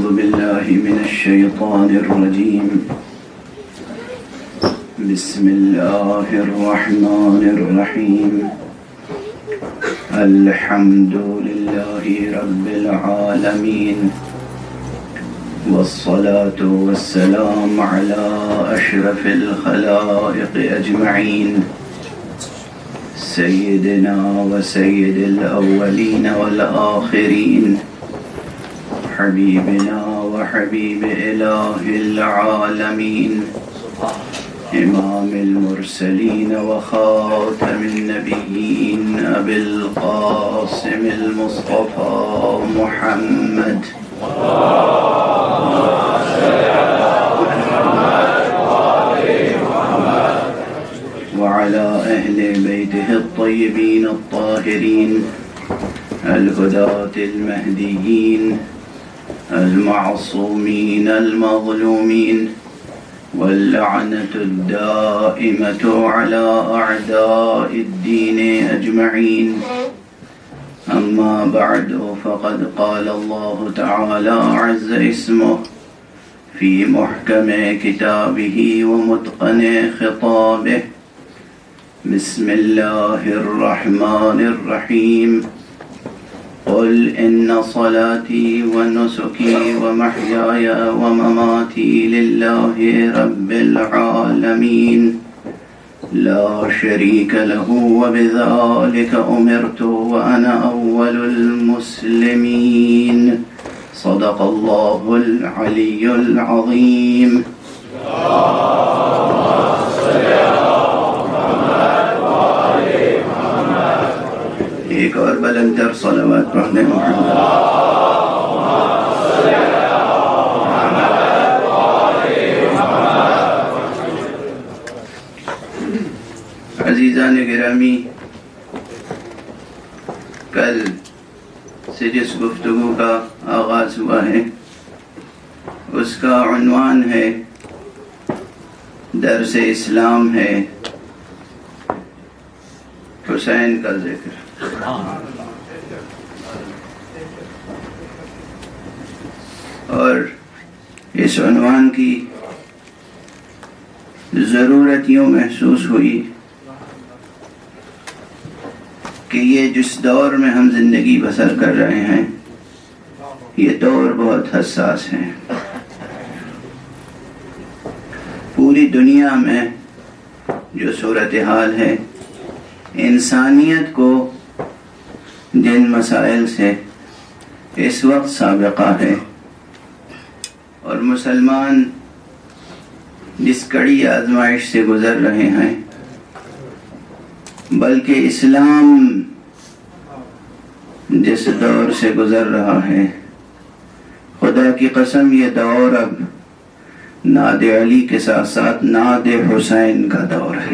بالله من الشيطان الرجيم. بسم الله الرحمن الرحيم. الحمد لله رب العالمين، والصلاة والسلام على أشرف الخلائق أجمعين، سيدنا وسيد الأولين والآخرين، حبيبنا وحبيب إله العالمين، إمام المرسلين وخاتم النبيين، أبي القاسم المصطفى محمد وعلى أهل بيته الطيبين الطاهرين الهداة المهديين المعصومين المظلومين، واللعنة الدائمة على أعداء الدين أجمعين. أما بعد، فقد قال الله تعالى عز اسمه في محكم كتابه ومتقن خطابه. بسم الله الرحمن الرحيم. قل إن صلاتي ونسكي ومحياي ومماتي لله رب العالمين لا شريك له وبذلك أمرت وأنا أول المسلمين. صدق الله العلي العظيم. ایک اور بلند تر صلوات پڑھنے محمد. عزیزان گرامی، کل سے جس گفتگو کا آغاز ہوا ہے اس کا عنوان ہے درس اسلام ہے حسین کا ذکر. اور اس عنوان کی ضرورت یوں محسوس ہوئی کہ یہ جس دور میں ہم زندگی بسر کر رہے ہیں یہ دور بہت حساس ہے. پوری دنیا میں جو صورتحال ہے، انسانیت کو جن مسائل سے اس وقت سابقہ ہے اور مسلمان جس کڑی آزمائش سے گزر رہے ہیں، بلکہ اسلام جس دور سے گزر رہا ہے، خدا کی قسم یہ دور اب ناد علی کے ساتھ ساتھ ناد حسین کا دور ہے.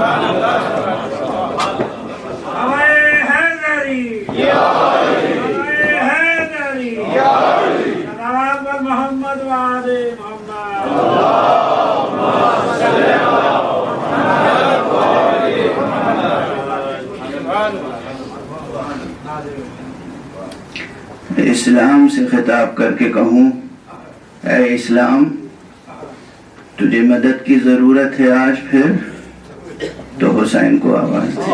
اسلام سے خطاب کر کے کہوں، اے اسلام، تجھے مدد کی ضرورت ہے آج پھر، تو حسین کو آواز دے.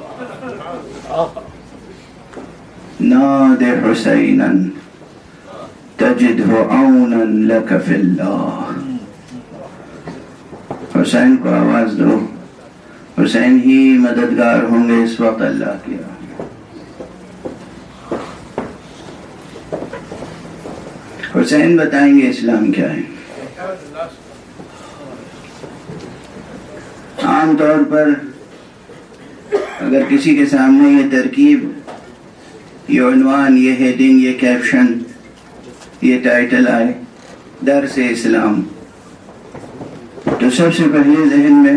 ناد حسینا تجدہ عونا لک فی اللہ. حسین کو آواز دو، حسین ہی مددگار ہوں گے اس وقت اللہ کی راہ. حسین بتائیں گے اسلام کیا ہے. عام طور پر اگر کسی کے سامنے یہ ترکیب، یہ عنوان، یہ ہیڈنگ، یہ کیپشن، یہ ٹائٹل آئے، درس اسلام، تو سب سے پہلے ذہن میں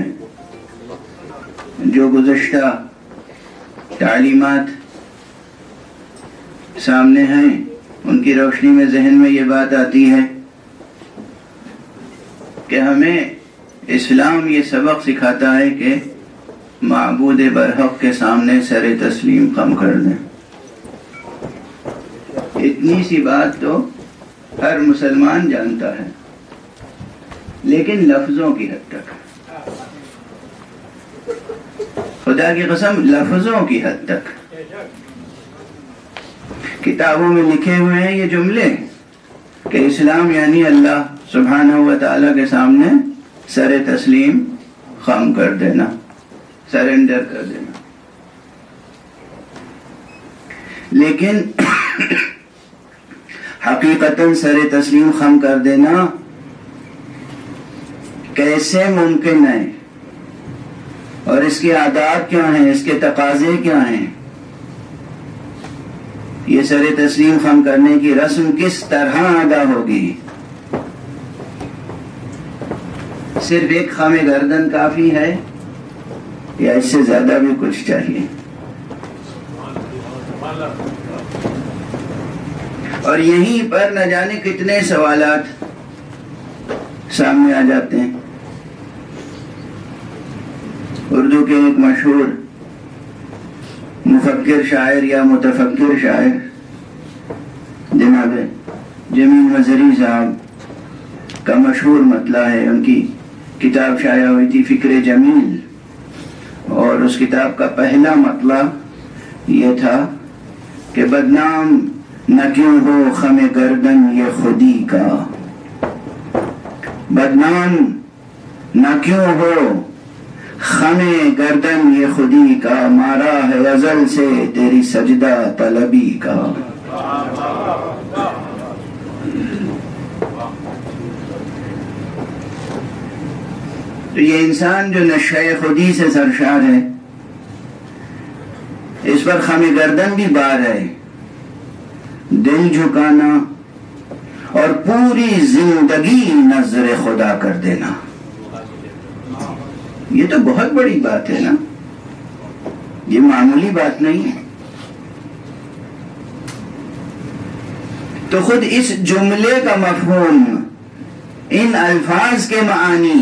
جو گزشتہ تعلیمات سامنے ہیں ان کی روشنی میں ذہن میں یہ بات آتی ہے کہ ہمیں اسلام یہ سبق سکھاتا ہے کہ معبود برحق کے سامنے سر تسلیم خم کر دیں. اتنی سی بات تو ہر مسلمان جانتا ہے، لیکن لفظوں کی حد تک، خدا کی قسم لفظوں کی حد تک۔ کتابوں میں لکھے ہوئے ہیں یہ جملے کہ اسلام یعنی اللہ سبحانہ و تعالیٰ کے سامنے سر تسلیم خم کر دینا، سرنڈر کر دینا، لیکن حقیقتاً سر تسلیم خم کر دینا کیسے ممکن ہے، اور اس کے آداب کیا ہیں، اس کے تقاضے کیا ہیں، یہ سر تسلیم خم کرنے کی رسم کس طرح ادا ہوگی؟ صرف ایک خم گردن کافی ہے یا اس سے زیادہ بھی کچھ چاہیے؟ اور یہیں پر نہ جانے کتنے سوالات سامنے آ جاتے ہیں۔ اردو کے ایک مشہور مفکر شاعر یا متفکر شاعر جناب جمیل مظہری صاحب کا مشہور مطلع ہے، ان کی کتاب شائع ہوئی تھی فکر جمیل، اور اس کتاب کا پہلا مطلع یہ تھا کہ بدنام نہ کیوں ہو خم گردن یہ خودی کا، بدنام نہ کیوں ہو خم گردن یہ خودی کا، مارا ہے ازل سے تیری سجدہ طلبی کا۔ تو یہ انسان جو نشہ خودی سے سرشار ہے، اس پر خم گردن بھی بار ہے، دل جھکانا اور پوری زندگی نظر خدا کر دینا، یہ تو بہت بڑی بات ہے نا، یہ معمولی بات نہیں ہے۔ تو خود اس جملے کا مفہوم، ان الفاظ کے معانی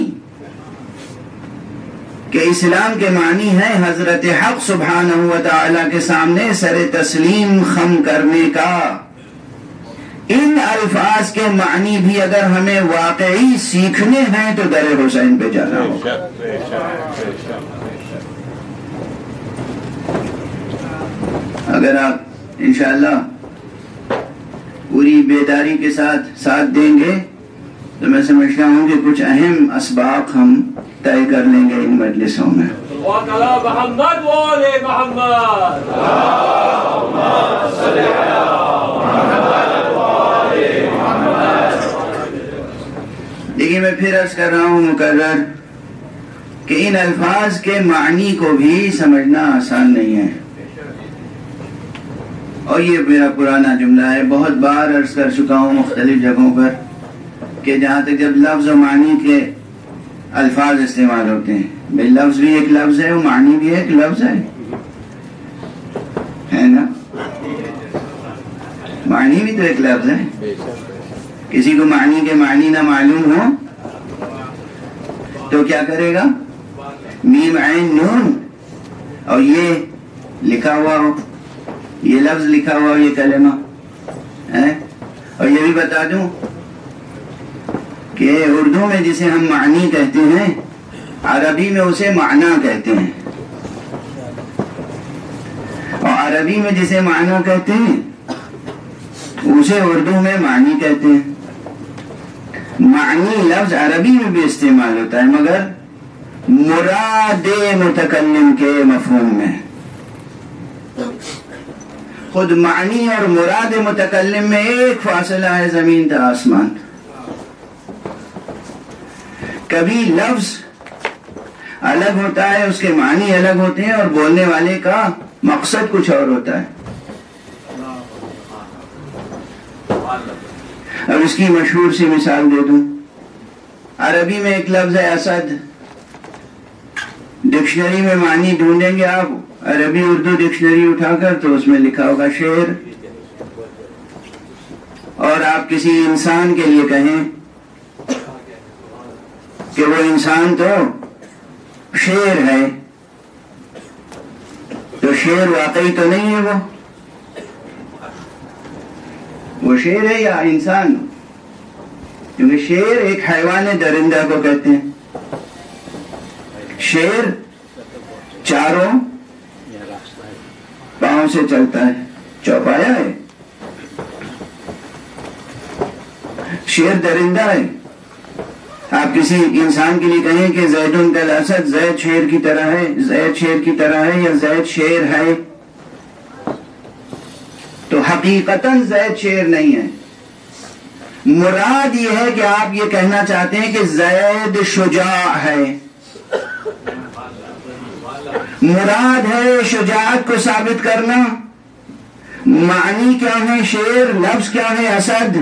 کہ اسلام کے معنی ہے حضرت حق سبحانہ و تعالیٰ کے سامنے سر تسلیم خم کرنے کا، ان الفاظ کے معنی بھی اگر ہمیں واقعی سیکھنے ہیں تو در حسین پہ جانا ہوگا۔ اگر آپ انشاءاللہ پوری بیداری کے ساتھ دیں گے تو میں سمجھتا ہوں کہ کچھ اہم اسباق ہم طے کر لیں گے ان مجلسوں میں۔ دیکھیے میں پھر عرض کر رہا ہوں مکرر کہ ان الفاظ کے معنی کو بھی سمجھنا آسان نہیں ہے، اور یہ میرا پرانا جملہ ہے، بہت بار عرض کر چکا ہوں مختلف جگہوں پر کہ جہاں تک جب لفظ و معنی کے الفاظ استعمال ہوتے ہیں، بھئی لفظ بھی ایک لفظ ہے، وہ معنی بھی ایک لفظ ہے نا، معنی بھی تو ایک لفظ ہے۔ کسی کو معنی کے معنی نہ معلوم ہو تو کیا کرے گا؟ میم عین نون، اور یہ لکھا ہوا ہو، یہ لفظ لکھا ہوا ہو، یہ کلمہ ہے۔ اور یہ بھی بتا دوں کہ اردو میں جسے ہم معنی کہتے ہیں، عربی میں اسے معنی کہتے ہیں، اور عربی میں جسے معنی کہتے ہیں اسے اردو میں معنی کہتے ہیں۔ معنی لفظ عربی میں بھی استعمال ہوتا ہے، مگر مراد متکلم کے مفہوم میں۔ خود معنی اور مراد متکلم میں ایک فاصلہ ہے زمین تا آسمان۔ کبھی لفظ الگ ہوتا ہے، اس کے معنی الگ ہوتے ہیں، اور بولنے والے کا مقصد کچھ اور ہوتا ہے۔ اب اس کی مشہور سی مثال دے دوں، عربی میں ایک لفظ ہے اسد، ڈکشنری میں معنی ڈھونڈیں گے آپ عربی اردو ڈکشنری اٹھا کر تو اس میں لکھا ہوگا شیر، اور آپ کسی انسان کے لیے کہیں کہ وہ انسان تو شیر ہے، تو شیر واقعی تو نہیں ہے، وہ شیر ہے یا انسان؟ کیونکہ شیر ایک حیوان درندہ کو کہتے ہیں. شیر چاروں پاؤں سے چلتا ہے, چوپایا ہے. شیر درندہ ہے. آپ کسی انسان کے لیے کہیں کہ زید کالاسد, زید شیر کی طرح ہے, زید شیر کی طرح ہے یا زید شیر ہے, تو حقیقتاً زید شیر نہیں ہے. مراد یہ ہے کہ آپ یہ کہنا چاہتے ہیں کہ زید شجاع ہے. مراد ہے شجاعت کو ثابت کرنا. معنی کیا ہے شیر, لفظ کیا ہے اسد.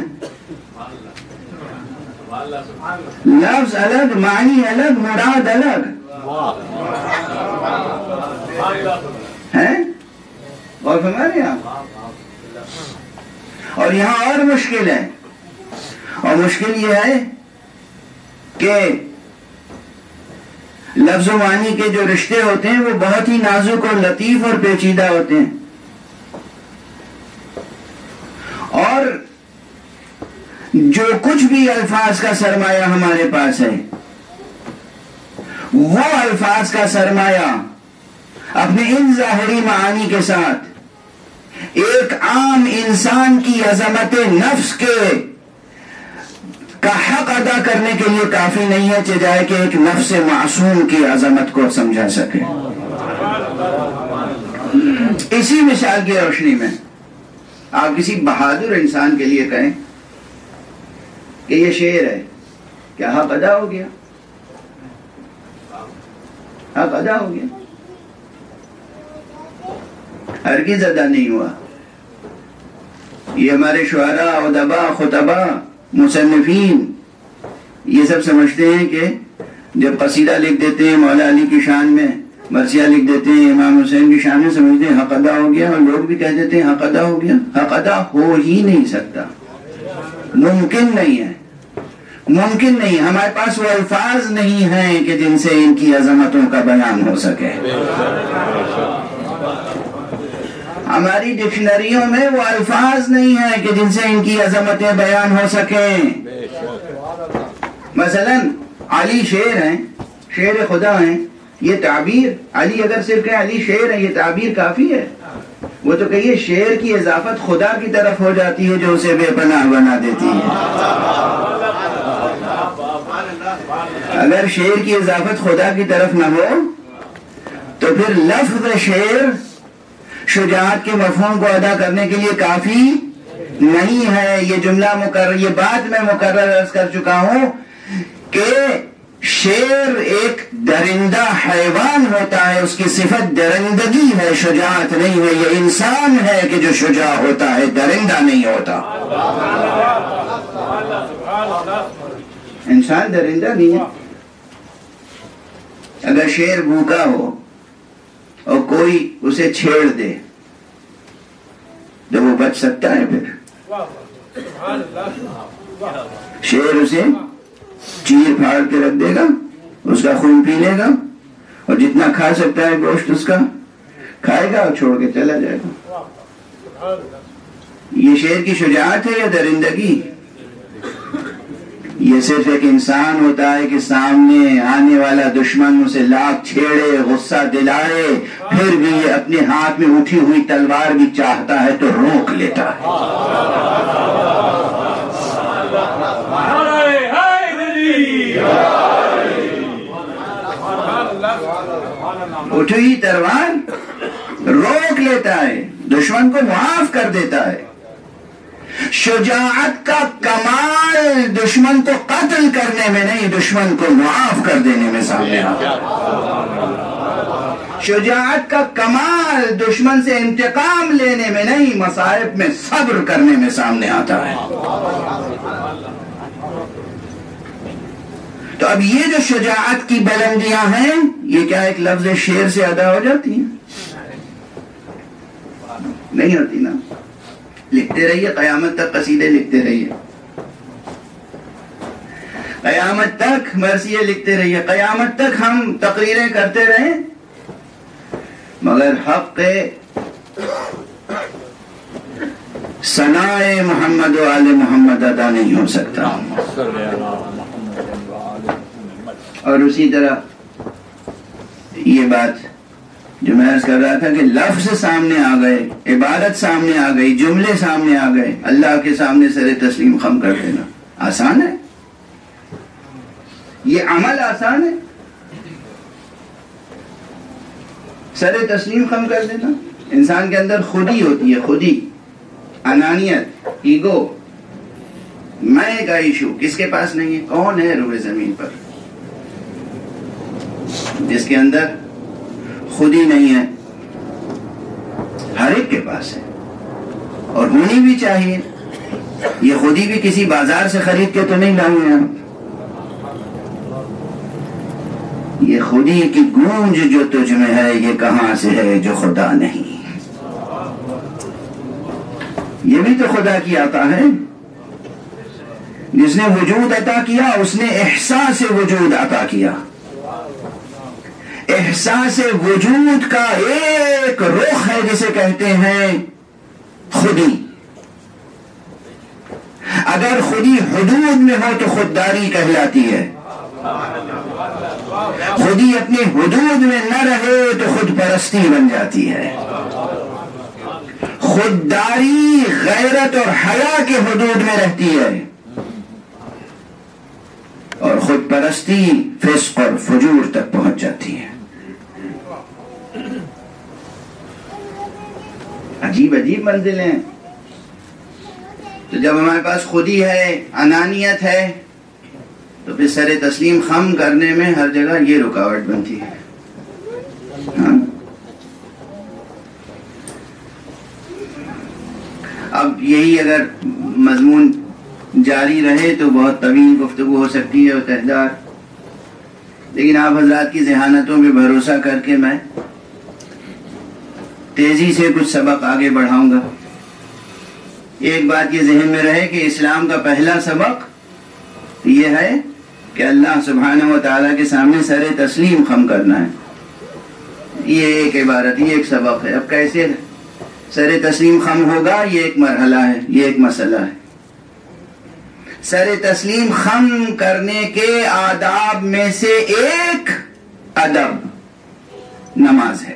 لفظ الگ, معنی الگ, مراد الگ ہے. اور ہمارے یہاں اور یہاں اور مشکل ہے. اور مشکل یہ ہے کہ لفظ و معنی کے جو رشتے ہوتے ہیں وہ بہت ہی نازک اور لطیف اور پیچیدہ ہوتے ہیں. اور جو کچھ بھی الفاظ کا سرمایہ ہمارے پاس ہے, وہ الفاظ کا سرمایہ اپنے ان ظاہری معانی کے ساتھ ایک عام انسان کی عظمت نفس کا حق ادا کرنے کے لیے کافی نہیں ہے, چاہے کہ ایک نفس معصوم کی عظمت کو سمجھا سکے. اسی مثال کی روشنی میں آپ کسی بہادر انسان کے لیے کہیں کہ یہ شیر ہے, کیا حق ادا ہو گیا؟ حق ادا ہو گیا؟ ہرگز ادا نہیں ہوا. یہ ہمارے شعراء, ادباء, خطباء, مصنفین یہ سب سمجھتے ہیں کہ جب قصیدہ لکھ دیتے ہیں مولا علی کی شان میں, مرثیہ لکھ دیتے ہیں امام حسین کی شان میں, سمجھتے ہیں حق ادا ہو گیا. اور لوگ بھی کہہ دیتے ہیں حق ادا ہو گیا. حق ادا ہو ہی نہیں سکتا, ممکن نہیں ہے, ممکن نہیں. ہمارے پاس وہ الفاظ نہیں ہیں کہ جن سے ان کی عظمتوں کا بیان ہو سکے. ہماری ڈکشنریوں میں وہ الفاظ نہیں ہیں کہ جن سے ان کی عظمتیں بیان ہو سکیں. مثلا علی شیر ہیں, شیر خدا ہیں, یہ تعبیر, علی اگر صرف کہ علی شیر ہے یہ تعبیر کافی ہے. وہ تو کہیے شیر کی اضافت خدا کی طرف ہو جاتی ہے جو اسے بے پناہ بنا دیتی ہے. اگر شیر کی اضافت خدا کی طرف نہ ہو تو پھر لفظ شیر شجاعت کے مفہوم کو ادا کرنے کے لیے کافی نہیں ہے. یہ جملہ مقرر, یہ بات میں مقرر عرض کر چکا ہوں کہ شیر ایک درندہ حیوان ہوتا ہے, اس کی صفت درندگی ہے, شجاعت نہیں ہے. یہ انسان ہے کہ جو شجاع ہوتا ہے, درندہ نہیں ہوتا. انسان درندہ نہیں ہے. اگر شیر بھوکا ہو اور کوئی اسے چھیڑ دے تو وہ بچ سکتا ہے؟ پھر شیر اسے چیر پھاڑ کے رکھ دے گا, اس کا خون پی لے گا, اور جتنا کھا سکتا ہے گوشت اس کا کھائے گا اور چھوڑ کے چلا جائے گا. یہ شیر کی شجاعت ہے یا درندگی؟ یہ صرف ایک انسان ہوتا ہے کہ سامنے آنے والا دشمن اسے لاکھ چھیڑے, غصہ دلائے, پھر بھی یہ اپنے ہاتھ میں اٹھی ہوئی تلوار بھی چاہتا ہے تو روک لیتا ہے. اٹھی ہوئی تلوار روک لیتا ہے, دشمن کو معاف کر دیتا ہے. شجاعت کا کمال دشمن کو قتل کرنے میں نہیں, دشمن کو معاف کر دینے میں سامنے آتا ہے. شجاعت کا کمال دشمن سے انتقام لینے میں نہیں, مصائب میں صبر کرنے میں سامنے آتا ہے. تو اب یہ جو شجاعت کی بلندیاں ہیں, یہ کیا ایک لفظ شیر سے ادا ہو جاتی ہیں؟ نہیں ہوتی نا. لکھتے رہیے, قیامت تک قصیدے لکھتے رہیے, قیامت تک مرثیے لکھتے رہیے, قیامت تک ہم تقریریں کرتے رہیں, مگر حق ثنائے محمد و آل محمد ادا نہیں ہو سکتا. اور اسی طرح یہ بات جو میں عرض کر رہا تھا کہ لفظ سامنے آ گئے، عبارت سامنے آ گئی، جملے سامنے آ گئے، اللہ کے سامنے سر تسلیم خم کر دینا آسان ہے؟ یہ عمل آسان ہے؟ سر تسلیم خم کر دینا. انسان کے اندر خودی ہوتی ہے، خودی، انانیت، ایگو، میں کا ایشو کس کے پاس نہیں ہے؟ کون ہے روئے زمین پر جس کے اندر خودی نہیں ہے؟ ہر ایک کے پاس ہے اور ہونی بھی چاہیے. یہ خودی بھی کسی بازار سے خرید کے تو نہیں لائے ہیں. یہ خودی کی گونج جو تجھ میں ہے یہ کہاں سے ہے جو خدا نہیں؟ یہ بھی تو خدا کی عطا ہے. جس نے وجود عطا کیا اس نے احساس وجود عطا کیا. احساس وجود کا ایک رخ ہے جسے کہتے ہیں خودی. اگر خودی حدود میں ہو تو خودداری کہلاتی ہے. خودی اپنی حدود میں نہ رہے تو خود پرستی بن جاتی ہے. خودداری غیرت اور حیا کے حدود میں رہتی ہے اور خود پرستی فسق اور فجور تک پہنچ جاتی ہے. عجیب عجیب منزلیں. تو جب ہمارے پاس خودی ہے، انانیت ہے، تو پھر سر تسلیم خم کرنے میں ہر جگہ یہ رکاوٹ بنتی ہے. ہاں؟ اب یہی اگر مضمون جاری رہے تو بہت طویل گفتگو ہو سکتی ہے اور تہدار، لیکن آپ حضرات کی ذہانتوں پہ بھروسہ کر کے میں تیزی سے کچھ سبق آگے بڑھاؤں گا. ایک بات یہ ذہن میں رہے کہ اسلام کا پہلا سبق یہ ہے کہ اللہ سبحانہ و تعالیٰ کے سامنے سر تسلیم خم کرنا ہے. یہ ایک عبارت، یہ ایک سبق ہے. اب کیسے سر تسلیم خم ہوگا یہ ایک مرحلہ ہے، یہ ایک مسئلہ ہے. سر تسلیم خم کرنے کے آداب میں سے ایک ادب نماز ہے.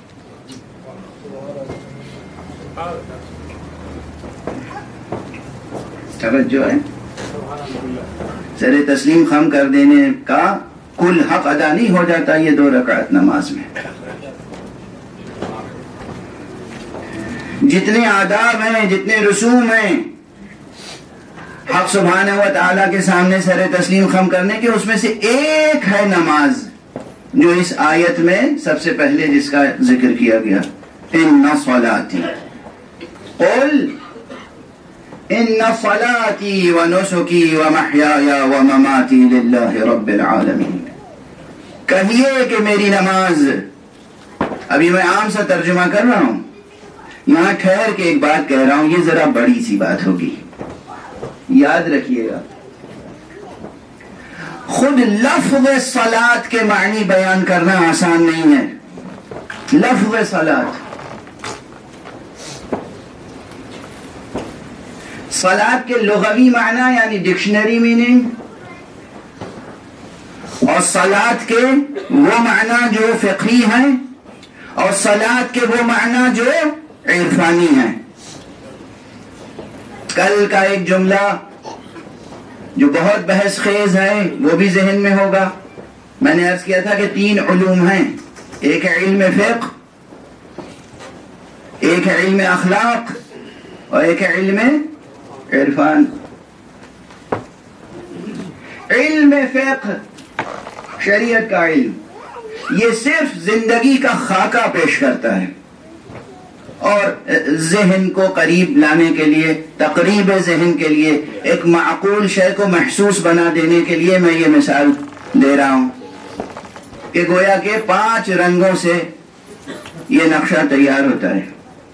توجہ ہے. سر تسلیم خم کر دینے کا کل حق ادا نہیں ہو جاتا یہ 2 رکعت نماز میں. جتنے آداب ہیں، جتنے رسوم ہیں حق سبحانہ و تعالیٰ کے سامنے سر تسلیم خم کرنے کے، اس میں سے ایک ہے نماز، جو اس آیت میں سب سے پہلے جس کا ذکر کیا گیا. ان صلاتی قل ان صلاتی ونسکی ومحیای ومماتی للہ رب العالمین. کہیے کہ میری نماز. ابھی میں عام سا ترجمہ کر رہا ہوں، یہاں ٹھہر کے ایک بات کہہ رہا ہوں، یہ ذرا بڑی سی بات ہوگی، یاد رکھیے گا. خود لفظ صلاۃ کے معنی بیان کرنا آسان نہیں ہے. لفظ صلاۃ، صلاۃ کے لغوی معنی یعنی ڈکشنری میننگ، اور صلاۃ کے وہ معنی جو فقہی ہیں، اور صلاۃ کے وہ معنی جو عرفانی ہیں. کل کا ایک جملہ جو بہت بحث خیز ہے وہ بھی ذہن میں ہوگا. میں نے عرض کیا تھا کہ 3 علوم ہیں، ایک ہے علم فقہ، ایک ہے علم اخلاق، اور ایک ہے علم عرفان. علم فقہ شریعت کا علم، یہ صرف زندگی کا خاکہ پیش کرتا ہے اور ذہن کو قریب لانے کے لیے، تقریب ذہن کے لیے، ایک معقول شے کو محسوس بنا دینے کے لیے میں یہ مثال دے رہا ہوں کہ گویا کہ 5 رنگوں سے یہ نقشہ تیار ہوتا ہے.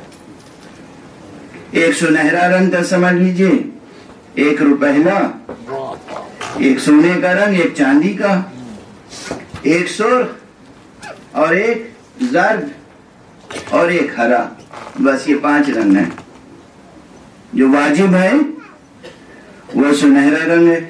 ایک سنہرا رنگ کا سمجھ لیجئے، ایک روپہلا، ایک سونے کا رنگ، ایک چاندی کا، ایک سرخ اور ایک زرد اور ایک ہرا. بس یہ 5 رنگ ہیں. جو واجب ہے وہ سنہرا رنگ ہے،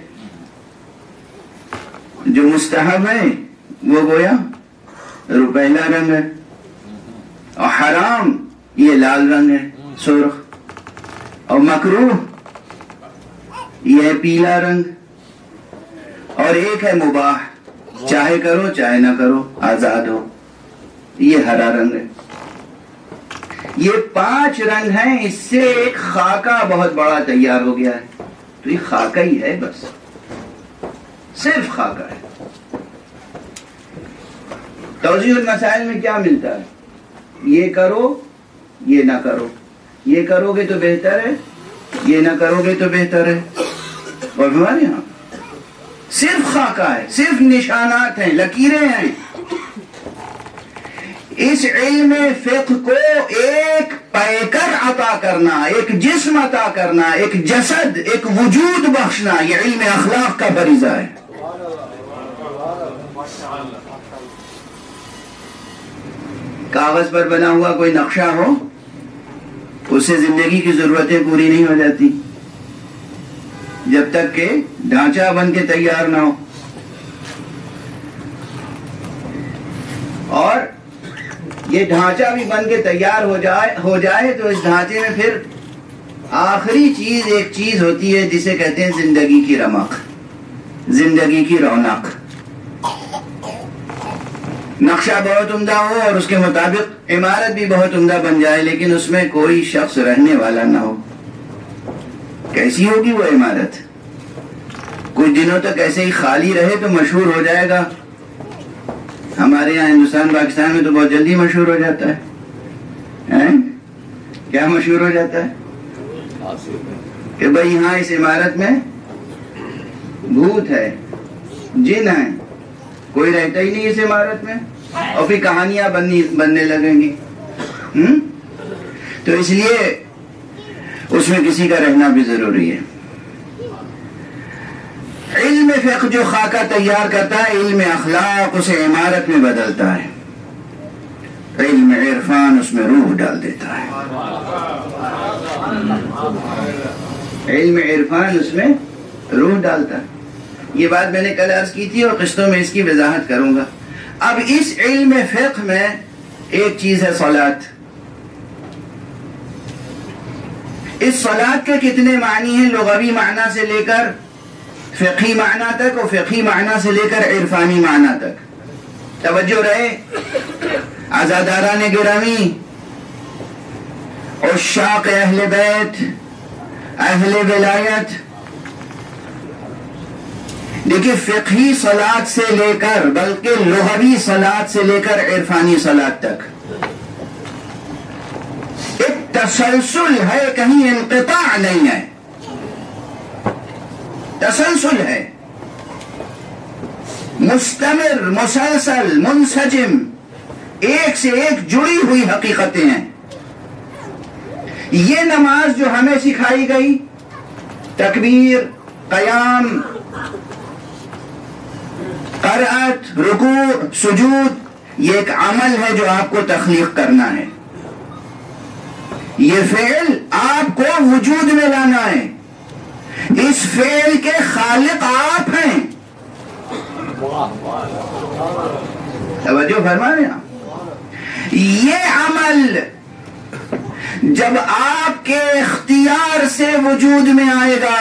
جو مستحب ہے وہ گویا روپیلا رنگ ہے، اور حرام یہ لال رنگ ہے سرخ، اور مکروہ یہ ہے پیلا رنگ، اور ایک ہے مباح، چاہے کرو چاہے نہ کرو، آزاد ہو، یہ ہرا رنگ ہے۔ یہ 5 رنگ ہیں، اس سے ایک خاکہ بہت بڑا تیار ہو گیا ہے۔ تو یہ خاکہ ہی ہے، بس صرف خاکہ ہے۔ توضیح المسائل میں کیا ملتا ہے؟ یہ کرو یہ نہ کرو، یہ کرو گے تو بہتر ہے، یہ نہ کرو گے تو بہتر ہے۔ اور ہمارے یہاں صرف خاکہ ہے، صرف نشانات ہیں، لکیریں ہیں۔ اس علم فقہ کو ایک پیکر عطا کرنا، ایک جسم عطا کرنا، ایک جسد، ایک وجود بخشنا، یہ علم اخلاق کا فریضہ ہے۔ کاغذ پر بنا ہوا کوئی نقشہ ہو، اس سے زندگی کی ضرورتیں پوری نہیں ہو جاتی جب تک کہ ڈھانچہ بن کے تیار نہ ہو۔ اور یہ ڈھانچہ بھی بن کے تیار ہو جائے تو اس ڈھانچے میں پھر آخری چیز ایک چیز ہوتی ہے جسے کہتے ہیں زندگی کی رمق، زندگی کی رونق۔ نقشہ بہت عمدہ ہو اور اس کے مطابق عمارت بھی بہت عمدہ بن جائے، لیکن اس میں کوئی شخص رہنے والا نہ ہو، کیسی ہوگی وہ عمارت؟ کچھ دنوں تک ایسے ہی خالی رہے تو مشہور ہو جائے گا۔ ہمارے یہاں ہندوستان پاکستان میں تو بہت جلدی مشہور ہو جاتا ہے۔ کیا مشہور ہو جاتا ہے؟ کہ بھائی یہاں اس عمارت میں بھوت ہے، جن ہے، کوئی رہتا ہی نہیں اس عمارت میں، اور پھر کہانیاں بننے لگیں گی۔ تو اس لیے اس میں کسی کا رہنا بھی ضروری ہے۔ علم فقہ جو خاکہ تیار کرتا ہے، علم اخلاق اسے عمارت میں بدلتا ہے، علم عرفان اس میں روح ڈال دیتا ہے، علم عرفان اس میں روح ڈالتا ہے۔ یہ بات میں نے کل عرض کی تھی اور قسطوں میں اس کی وضاحت کروں گا۔ اب اس علم فقہ میں ایک چیز ہے صلاۃ۔ اس صلاۃ کے کتنے معنی ہیں، لغوی معنی سے لے کر فقہی معنی تک، اور فقہی معنی سے لے کر عرفانی معنی تک۔ توجہ رہے عزاداران گرامی، عشاق اہل بیت، اہل ولایت، دیکھیے فقہی صلاۃ سے لے کر، بلکہ لغوی صلاۃ سے لے کر عرفانی صلاۃ تک ایک تسلسل ہے، کہیں انقطاع نہیں ہے، تسلسل ہے، مستمر، مسلسل، منسجم، ایک سے ایک جڑی ہوئی حقیقتیں ہیں۔ یہ نماز جو ہمیں سکھائی گئی، تکبیر، قیام، قرأت، رکوع، سجود، یہ ایک عمل ہے جو آپ کو تخلیق کرنا ہے۔ یہ فعل آپ کو وجود میں لانا ہے، اس فعل کے خالق آپ ہیں۔ توجہ فرما رہے ہیں؟ یہ عمل جب آپ کے اختیار سے وجود میں آئے گا،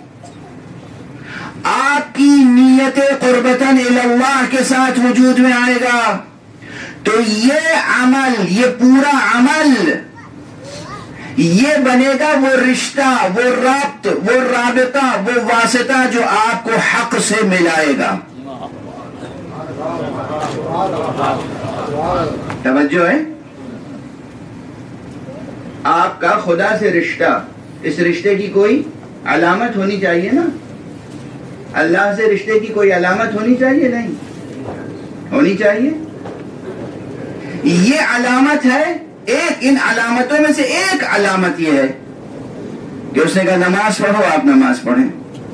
آپ کی نیت قربتاً اللہ کے ساتھ وجود میں آئے گا، تو یہ عمل، یہ پورا عمل، یہ بنے گا وہ رشتہ، وہ ربط، وہ رابطہ، وہ واسطہ جو آپ کو حق سے ملائے گا۔ توجہ ہے؟ آپ کا خدا سے رشتہ، اس رشتے کی کوئی علامت ہونی چاہیے نا؟ اللہ سے رشتے کی کوئی علامت ہونی چاہیے؟ نہیں ہونی چاہیے۔ یہ علامت ہے، ایک ان علامتوں میں سے ایک علامت یہ ہے کہ اس نے کہا نماز پڑھو، آپ نماز پڑھیں۔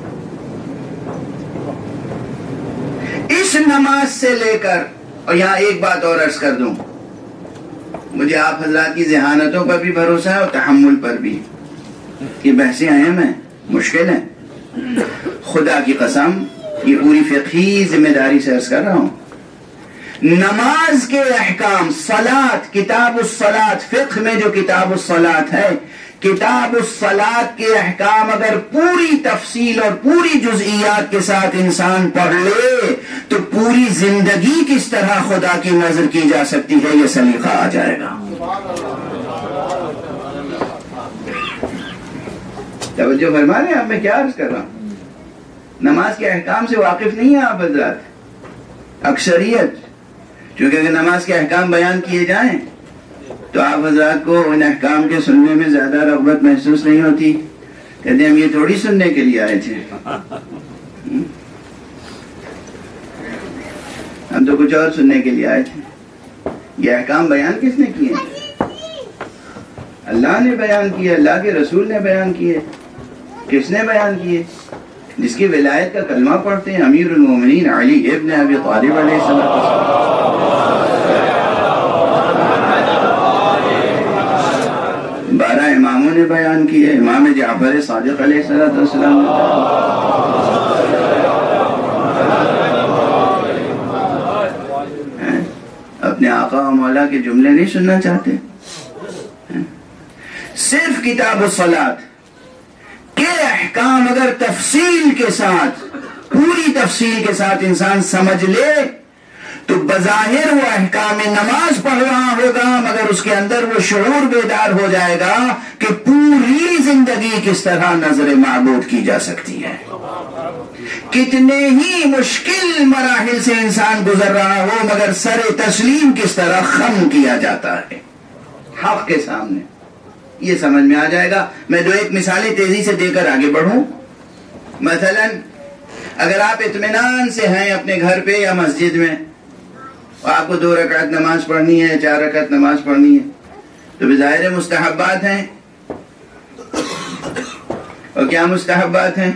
اس نماز سے لے کر، اور یہاں ایک بات اور عرض کر دوں، مجھے آپ حضرات کی ذہانتوں پر بھی بھروسہ ہے اور تحمل پر بھی۔ یہ بحثیں اہم ہیں، مشکل ہیں۔ خدا کی قسم یہ پوری فقہی ذمہ داری سے عرض کر رہا ہوں، نماز کے احکام، صلاۃ، کتاب الصلاۃ، فقہ میں جو کتاب الصلاۃ ہے، کتاب الصلاۃ کے احکام اگر پوری تفصیل اور پوری جزئیات کے ساتھ انسان پڑھ لے تو پوری زندگی کس طرح خدا کی نظر کی جا سکتی ہے یہ سلیقہ آ جائے گا۔ توجہ فرما رہے ہیں؟ اب میں کیا عرض کر رہا ہوں؟ نماز کے احکام سے واقف نہیں ہیں آپ حضرات، اکثریت، چونکہ اگر نماز کے احکام بیان کیے جائیں تو آپ حضرات کو ان احکام کے سننے میں زیادہ رغبت محسوس نہیں ہوتی، کہتے ہیں ہم یہ تھوڑی سننے کے لیے آئے تھے، ہم تو کچھ اور سننے کے لیے آئے تھے۔ یہ احکام بیان کس نے کیے؟ اللہ نے بیان کیے، اللہ کے رسول نے بیان کیے۔ کس نے بیان کیے؟ جس کی ولایت کا کلمہ پڑھتے ہیں امیر المومنین علی ابن ابی طالب علیہ السلام۔ 12 اماموں نے بیان کیے، امام جعفر صادق علیہ السلام نے۔ اپنے آقا و مولا کے جملے نہیں سننا چاہتے؟ صرف کتاب الصلاۃ کے احکام اگر تفصیل کے ساتھ، پوری تفصیل کے ساتھ انسان سمجھ لے تو بظاہر وہ احکام نماز پڑھ رہا ہوگا، مگر اس کے اندر وہ شعور بیدار ہو جائے گا کہ پوری زندگی کس طرح نظر معبود کی جا سکتی ہے۔ کتنے ہی مشکل مراحل سے انسان گزر رہا ہو مگر سر تسلیم کس طرح خم کیا جاتا ہے حق کے سامنے، یہ سمجھ میں آ جائے گا۔ میں 2-1 مثالیں تیزی سے دے کر آگے بڑھوں۔ مثلا اگر آپ اطمینان سے ہیں اپنے گھر پہ یا مسجد میں، آپ کو 2 رکعت نماز پڑھنی ہے، 4 رکعت نماز پڑھنی ہے، تو بظاہر مستحبات ہیں۔ اور کیا مستحبات ہیں؟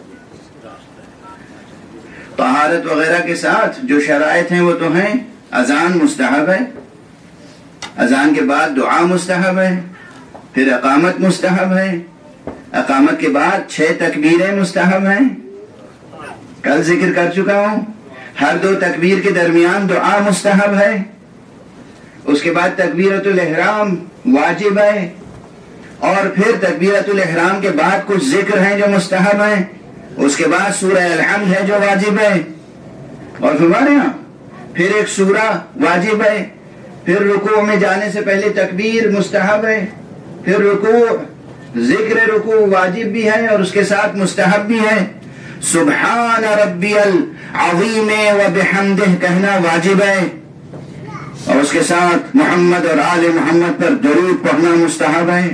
طہارت وغیرہ کے ساتھ جو شرائط ہیں وہ تو ہیں۔ اذان مستحب ہے، اذان کے بعد دعا مستحب ہے، پھر اقامت مستحب ہے، اقامت کے بعد 6 تکبیریں مستحب ہیں، کل ذکر کر چکا ہوں۔ ہر 2 تکبیر کے درمیان دعا مستحب ہے، اس کے بعد تکبیرۃ الاحرام واجب ہے، اور پھر تکبیرۃ الاحرام کے بعد کچھ ذکر ہیں جو مستحب ہیں، اس کے بعد سورہ الحمد ہے جو واجب ہے، اور ہمارے یہاں پھر ایک سورہ واجب ہے، پھر رکوع میں جانے سے پہلے تکبیر مستحب ہے، پھر رکوع، ذکر رکوع واجب بھی ہے اور اس کے ساتھ مستحب بھی ہے، سبحان ربی العظیم و بحمدہ کہنا واجب ہے، اور اس کے ساتھ محمد اور آل محمد پر درود پڑھنا مستحب ہے۔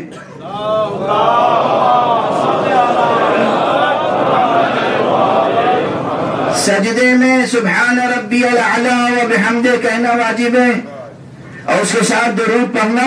سجدے میں سبحان ربی الاعلی و بحمدہ کہنا واجب ہے اور اس کے ساتھ درود پڑھنا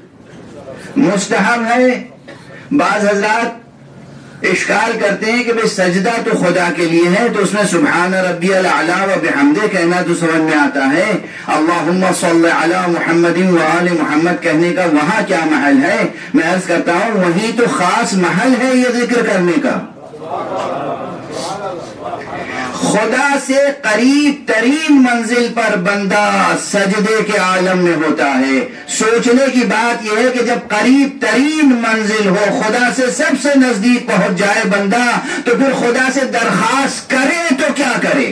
مستحب ہے۔ بعض حضرات اشکال کرتے ہیں کہ بھئی سجدہ تو خدا کے لیے ہے تو اس میں سبحان ربی الاعلی و بحمدہ کہنا تو سمجھ میں آتا ہے، اللہم صلی علی محمد و آل محمد کہنے کا وہاں کیا محل ہے؟ میں عرض کرتا ہوں وہی تو خاص محل ہے یہ ذکر کرنے کا۔ خدا سے قریب ترین منزل پر بندہ سجدے کے عالم میں ہوتا ہے۔ سوچنے کی بات یہ ہے کہ جب قریب ترین منزل ہو، خدا سے سب سے نزدیک پہنچ جائے بندہ، تو پھر خدا سے درخواست کرے تو کیا کرے؟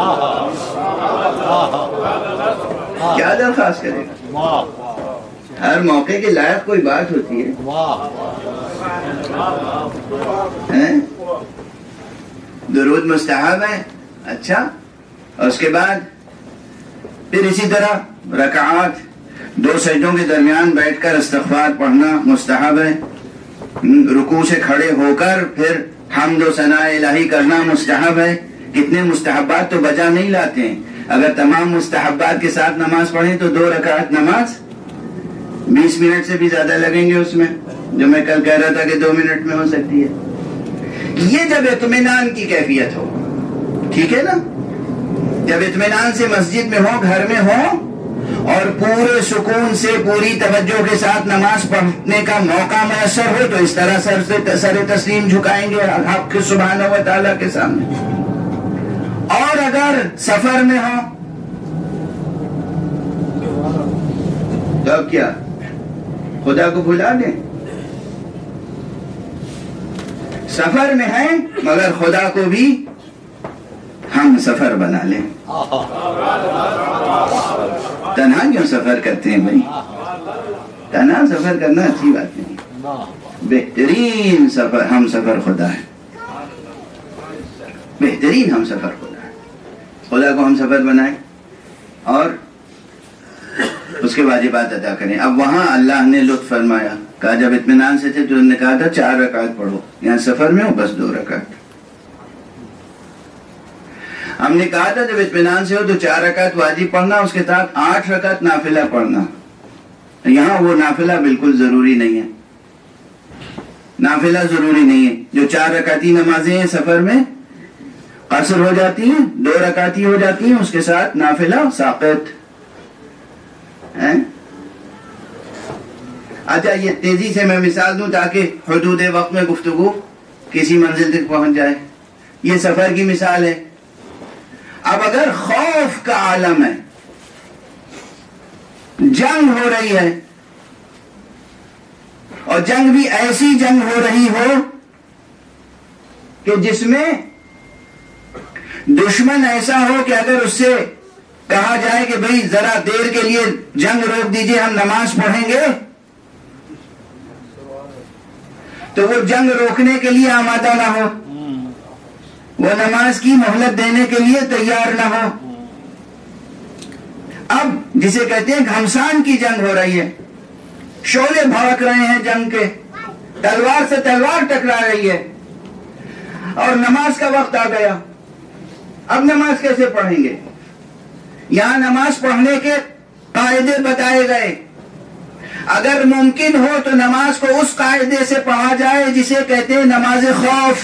کیا درخواست کرے؟ ہر موقع کے لائق کوئی بات ہوتی ہے، درود مستحب ہے، اچھا، اور اس کے بعد پھر اسی طرح رکعات 2 سجدوں کے درمیان بیٹھ کر استغفار پڑھنا مستحب ہے، رکوع سے کھڑے ہو کر پھر حمد و ثناء الہی کرنا مستحب ہے۔ کتنے مستحبات تو بجا نہیں لاتے ہیں، اگر تمام مستحبات کے ساتھ نماز پڑھیں تو 2 رکعت نماز 20 منٹ سے بھی زیادہ لگیں گے اس میں، جو میں کل کہہ رہا تھا کہ 2 منٹ میں ہو سکتی ہے۔ یہ جب اطمینان کی کیفیت ہو، ٹھیک ہے نا، جب اطمینان سے مسجد میں ہو، گھر میں ہو، اور پورے سکون سے پوری توجہ کے ساتھ نماز پڑھنے کا موقع میسر ہو تو اس طرح سر تسلیم جھکائیں گے حق سبحانہ و تعالیٰ کے سامنے. اور اگر سفر میں ہو تو اب کیا خدا کو بھلا دیں؟ سفر میں ہیں مگر خدا کو بھی ہم سفر بنا لیں. تنہا کیوں سفر کرتے ہیں بھائی؟ تنہا سفر کرنا اچھی بات نہیں. بہترین سفر ہم سفر خدا ہے. بہترین ہم سفر خدا ہے. خدا کو ہم سفر بنائیں اور اس کے واجبات ادا کریں. اب وہاں اللہ نے لطف فرمایا، کہا جب اطمینان سے تھے تو انہوں نے کہا تھا 4 رکعت پڑھو. یہاں سفر میں ہو بس 2 رکعت. ہم نے کہا تھا جب اطمینان سے ہو تو 4 رکعت واجب پڑھنا، اس کے ساتھ 8 رکعت نافلہ پڑھنا. یہاں وہ نافلہ بالکل ضروری نہیں ہے. نافلہ ضروری نہیں ہے. جو 4 رکعتی نمازیں ہیں سفر میں قصر ہو جاتی ہیں، 2 رکعتی ہو جاتی ہیں، اس کے ساتھ نافلہ ساقط. اچھا یہ تیزی سے میں مثال دوں تاکہ حدود وقت میں گفتگو کسی منزل تک پہنچ جائے. یہ سفر کی مثال ہے. اب اگر خوف کا عالم ہے، جنگ ہو رہی ہے، اور جنگ بھی ایسی جنگ ہو رہی ہو کہ جس میں دشمن ایسا ہو کہ اگر اس سے کہا جائے کہ بھئی ذرا دیر کے لیے جنگ روک دیجئے ہم نماز پڑھیں گے، تو وہ جنگ روکنے کے لیے آمادہ نہ ہو، وہ نماز کی مہلت دینے کے لیے تیار نہ ہو. اب جسے کہتے ہیں گھمسان کی جنگ ہو رہی ہے، شعلے بھڑک رہے ہیں جنگ کے، تلوار سے تلوار ٹکرا رہی ہے، اور نماز کا وقت آ گیا. اب نماز کیسے پڑھیں گے؟ یہاں نماز پڑھنے کے قاعدے بتائے گئے. اگر ممکن ہو تو نماز کو اس قاعدے سے پڑھا جائے جسے کہتے ہیں نماز خوف.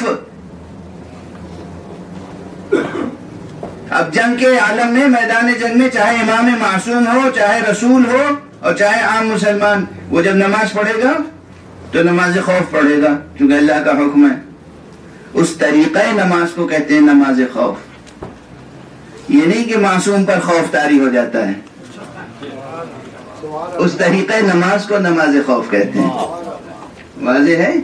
اب جنگ کے عالم میں، میدان جنگ میں، چاہے امام معصوم ہو، چاہے رسول ہو، اور چاہے عام مسلمان، وہ جب نماز پڑھے گا تو نماز خوف پڑھے گا کیونکہ اللہ کا حکم ہے. اس طریقہ نماز کو کہتے ہیں نماز خوف. یہ نہیں کہ معصوم پر خوف طاری ہو جاتا ہے، اس طریقہ نماز کو نماز خوف کہتے ہیں. واضح ہے؟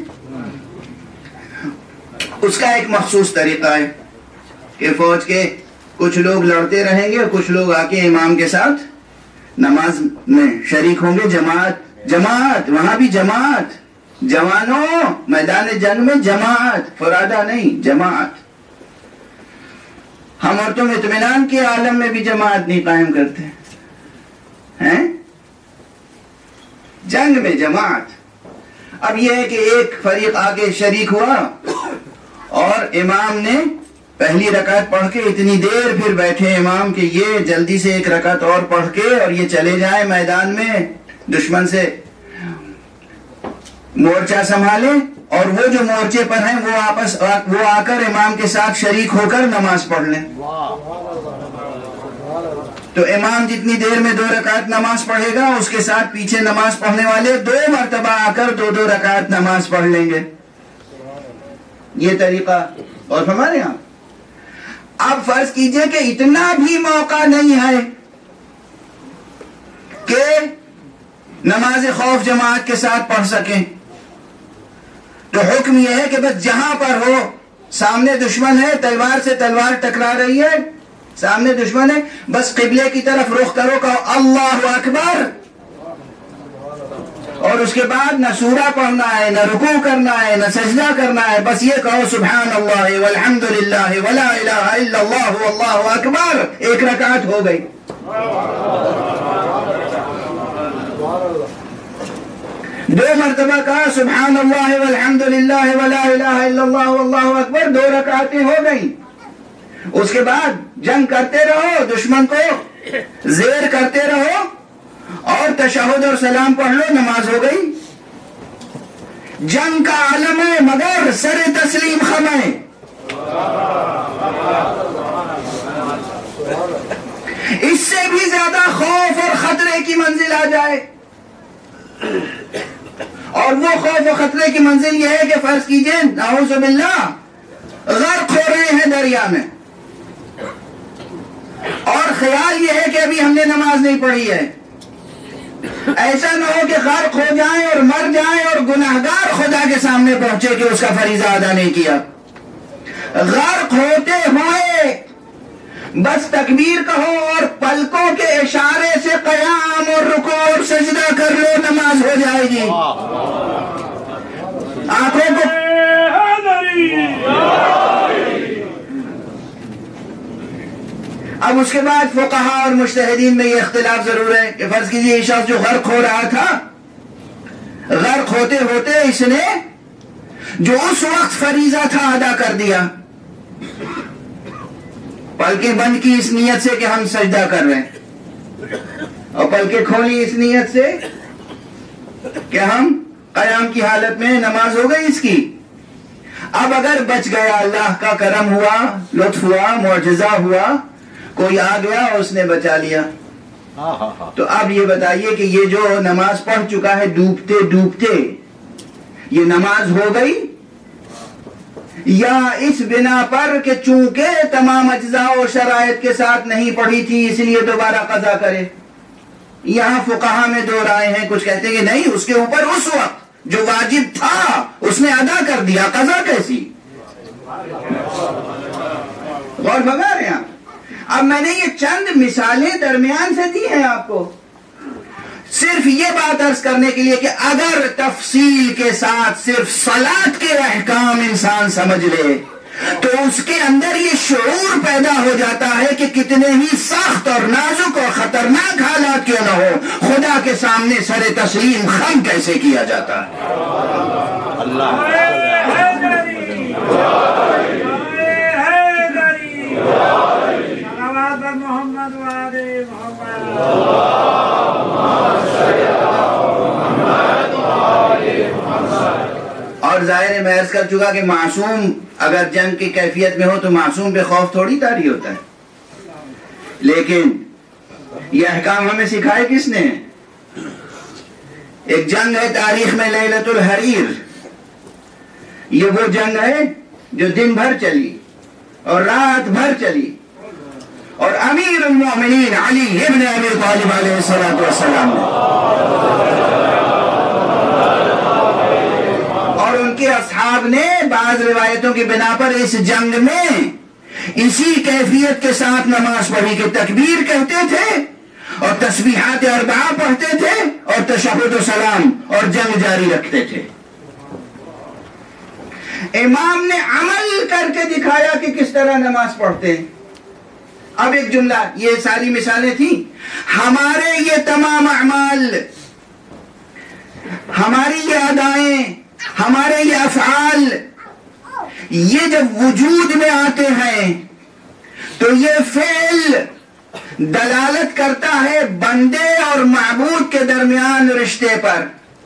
اس کا ایک مخصوص طریقہ ہے کہ فوج کے کچھ لوگ لڑتے رہیں گے اور کچھ لوگ آ کے امام کے ساتھ نماز میں شریک ہوں گے. جماعت وہاں بھی جماعت. جوانوں میدان جنگ میں جماعت، فرادہ نہیں، جماعت. ہم اور تم اطمینان کے عالم میں بھی جماعت نہیں قائم کرتے ہیں، جنگ میں جماعت. اب یہ ہے کہ ایک فریق آگے شریک ہوا اور امام نے پہلی رکعت پڑھ کے اتنی دیر پھر بیٹھے امام کہ یہ جلدی سے 1 رکعت اور پڑھ کے اور یہ چلے جائیں میدان میں دشمن سے مورچہ سنبھالیں، اور وہ جو مورچے پر ہیں وہ آ کر امام کے ساتھ شریک ہو کر نماز پڑھ لیں. تو امام جتنی دیر میں 2 رکعت نماز پڑھے گا اس کے ساتھ پیچھے نماز پڑھنے والے 2 مرتبہ آ کر 2 رکعت نماز پڑھ لیں گے. یہ طریقہ. اور ہمارے یہاں اب فرض کیجئے کہ اتنا بھی موقع نہیں ہے کہ نماز خوف جماعت کے ساتھ پڑھ سکیں، تو حکم یہ ہے کہ بس جہاں پر ہو، سامنے دشمن ہے، تلوار سے تلوار ٹکرا رہی ہے، سامنے دشمن ہے، بس قبلے کی طرف رخ کرو، کہو اللہ اکبر، اور اس کے بعد نہ سورہ پڑھنا ہے، نہ رکوع کرنا ہے، نہ سجدہ کرنا ہے، بس یہ کہو سبحان اللہ والحمد للہ ولا الہ الا اللہ واللہ اکبر. 1 رکعت ہو گئی. دو مرتبہ کہا سبحان اللہ والحمد للہ ولا الہ الا اللہ واللہ اکبر، 2 رکعتیں ہو گئیں. اس کے بعد جنگ کرتے رہو، دشمن کو زیر کرتے رہو، اور تشہد اور سلام پڑھ لو، نماز ہو گئی. جنگ کا عالم ہے مگر سر تسلیم خم ہے. اس سے بھی زیادہ خوف اور خطرے خطرے کی منزل آ جائے، اور وہ خوف و خطرے کی منزل یہ ہے کہ فرض کیجئے نعوذ باللہ غرق ہو رہے ہیں دریا میں، اور خیال یہ ہے کہ ابھی ہم نے نماز نہیں پڑھی ہے، ایسا نہ ہو کہ غرق ہو جائیں اور مر جائیں اور گناہگار خدا کے سامنے پہنچے کہ اس کا فریضہ ادا نہیں کیا۔ غرق ہوتے ہوئے بس تکبیر کہو اور پلکوں کے اشارے سے قیام اور رکوع اور سجدہ کر لو، نماز ہو جائے گی۔ آنکھوں کو اب اس کے بعد فقہا اور مجتہدین میں یہ اختلاف ضرور ہے کہ فرض کیجیے یہ شخص جو غرق ہو رہا تھا، غرق ہوتے ہوتے اس نے جو اس وقت فریضہ تھا ادا کر دیا، پلکیں بند کی اس نیت سے کہ ہم سجدہ کر رہے ہیں، اور پلکیں کھولی اس نیت سے کہ ہم قیام کی حالت میں نماز ہو گئی اس کی۔ اب اگر بچ گیا، اللہ کا کرم ہوا، لطف ہوا، معجزہ ہوا، کوئی آ گیا اور اس نے بچا لیا، تو اب یہ بتائیے کہ یہ جو نماز پڑھ چکا ہے ڈوبتے ڈوبتے، یہ نماز ہو گئی یا اس بنا پر کہ چونکہ تمام اجزاء و شرائط کے ساتھ نہیں پڑھی تھی اس لیے دوبارہ قضا کرے؟ یہاں فقہا میں دو رائے ہیں، کچھ کہتے ہیں کہ نہیں، اس کے اوپر اس وقت جو واجب تھا اس نے ادا کر دیا، قضا کیسی؟ غور بغیر ہیں آپ۔ اب میں نے یہ چند مثالیں درمیان سے دی ہیں آپ کو، صرف یہ بات عرض کرنے کے لیے کہ اگر تفصیل کے ساتھ صرف صلاۃ کے احکام انسان سمجھ لے تو اس کے اندر یہ شعور پیدا ہو جاتا ہے کہ کتنے ہی سخت اور نازک اور خطرناک حالات کیوں نہ ہو، خدا کے سامنے سر تسلیم خم کیسے کیا جاتا ہے۔ اور ظاہر ہے میں عرض کر چکا کہ معصوم اگر جنگ کی کیفیت میں ہو تو معصوم پہ خوف تھوڑی طاری ہوتا ہے، لیکن یہ احکام ہمیں سکھائے کس نے؟ ایک جنگ ہے تاریخ میں لیلۃ الحریر، یہ وہ جنگ ہے جو دن بھر چلی اور رات بھر چلی، اور امیر المومنین علی ابن ابی طالب علیہ السلام نے اور ان کے اصحاب نے بعض روایتوں کی بنا پر اس جنگ میں اسی کیفیت کے ساتھ نماز پڑھی کہ تکبیر کہتے تھے اور تسبیحات اربعہ پڑھتے تھے اور تشہد و سلام اور جنگ جاری رکھتے تھے۔ امام نے عمل کر کے دکھایا کہ کس طرح نماز پڑھتے ہیں۔ اب ایک جملہ، یہ ساری مثالیں تھیں، ہمارے یہ تمام اعمال، ہماری یہ ادائیں، ہمارے یہ افعال، یہ جب وجود میں آتے ہیں تو یہ فعل دلالت کرتا ہے بندے اور معبود کے درمیان رشتے پر۔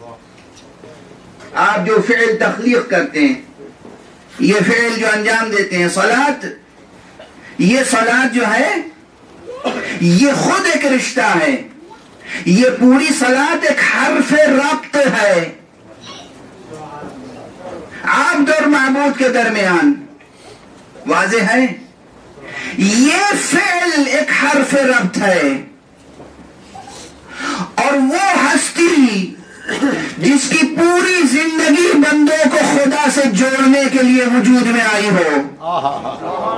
آپ جو فعل تخلیق کرتے ہیں، یہ فعل جو انجام دیتے ہیں، صلاۃ، یہ صلاۃ جو ہے یہ خود ایک رشتہ ہے، یہ پوری صلاۃ ایک حرف ربط ہے عبد اور معبود کے درمیان، واضح ہے؟ یہ فعل ایک حرف ربط ہے، اور وہ ہستی جس کی پوری زندگی بندوں کو خدا سے جوڑنے کے لیے وجود میں آئی ہو،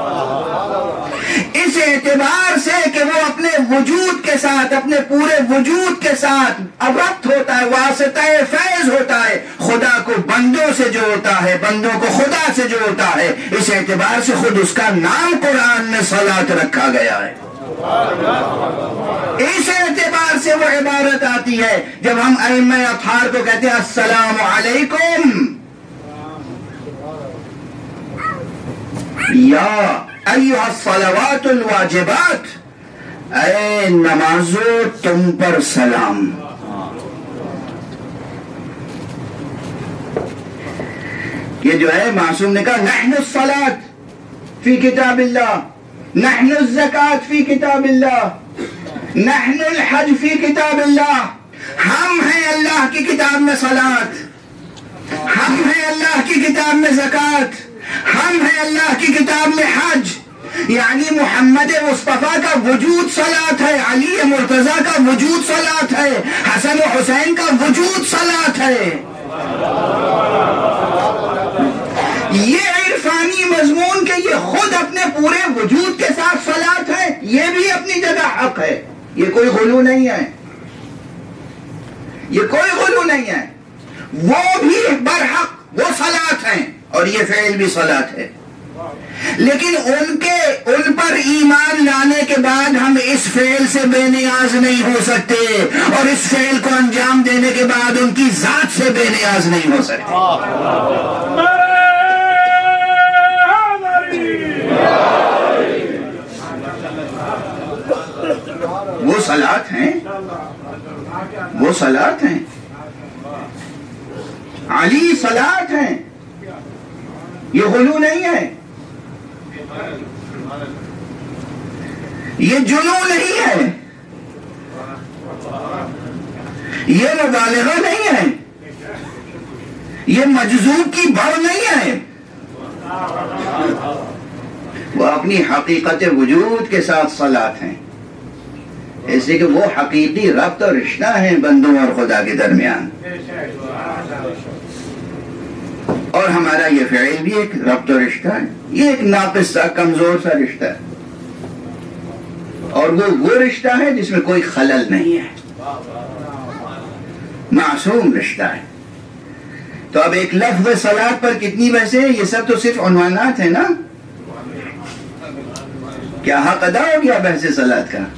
اس اعتبار سے کہ وہ اپنے وجود کے ساتھ، اپنے پورے وجود کے ساتھ ربط ہوتا ہے، واسطہ فیض ہوتا ہے، خدا کو بندوں سے جوڑتا ہے، بندوں کو خدا سے جوڑتا ہے، اس اعتبار سے خود اس کا نام قرآن میں صلاۃ رکھا گیا ہے۔ اس اعتبار سے وہ عبارت آتی ہے جب ہم ائمہ اطہار کو کہتے ہیں السلام علیکم یا ایھا الصلوات الواجبات، اے نمازو تم پر سلام۔ یہ جو ہے معصوم نے کہا نحن الصلاۃ فی کتاب اللہ، نحن الزکاۃ فی کتاب اللہ، نحن الحج فی کتاب اللہ، ہم ہیں اللہ کی کتاب میں صلاۃ، ہم ہیں اللہ کی کتاب میں زکوٰۃ، ہم ہیں اللہ کی کتاب میں حج. یعنی محمد مصطفیٰ کا وجود صلاۃ ہے، علی مرتضیٰ کا وجود صلاۃ ہے، حسن و حسین کا وجود صلاۃ ہے. یہ عرفانی مضمون کہ یہ خود اپنے پورے وجود کے ساتھ صلاۃ ہے، یہ بھی اپنی جگہ حق ہے. یہ کوئی غلو نہیں ہے، یہ کوئی غلو نہیں ہے. وہ بھی برحق وہ صلاۃ ہیں اور یہ فعل بھی صلاۃ ہے. لیکن ان پر ایمان لانے کے بعد ہم اس فعل سے بے نیاز نہیں ہو سکتے، اور اس فعل کو انجام دینے کے بعد ان کی ذات سے بے نیاز نہیں ہو سکتے. وہ صلاۃ ہیں، وہ صلاۃ ہیں. علی صلاۃ ہیں، یہ غلو نہیں ہے، یہ جنون نہیں ہے، یہ مبالغہ نہیں ہے، یہ مجذوب کی بڑھ نہیں ہے. وہ اپنی حقیقت وجود کے ساتھ صلاۃ ہیں، اس لیے کہ وہ حقیقی ربط اور رشتہ ہیں بندوں اور خدا کے درمیان. اور ہمارا یہ فعل بھی ایک ربط و رشتہ ہے، یہ ایک ناقص سا کمزور سا رشتہ ہے، اور وہ رشتہ ہے جس میں کوئی خلل نہیں ہے، معصوم رشتہ ہے. تو اب ایک لفظ صلاۃ پر کتنی بحثیں ہیں؟ یہ سب تو صرف عنوانات ہیں نا. کیا حق ادا ہو گیا بحث صلاۃ کا؟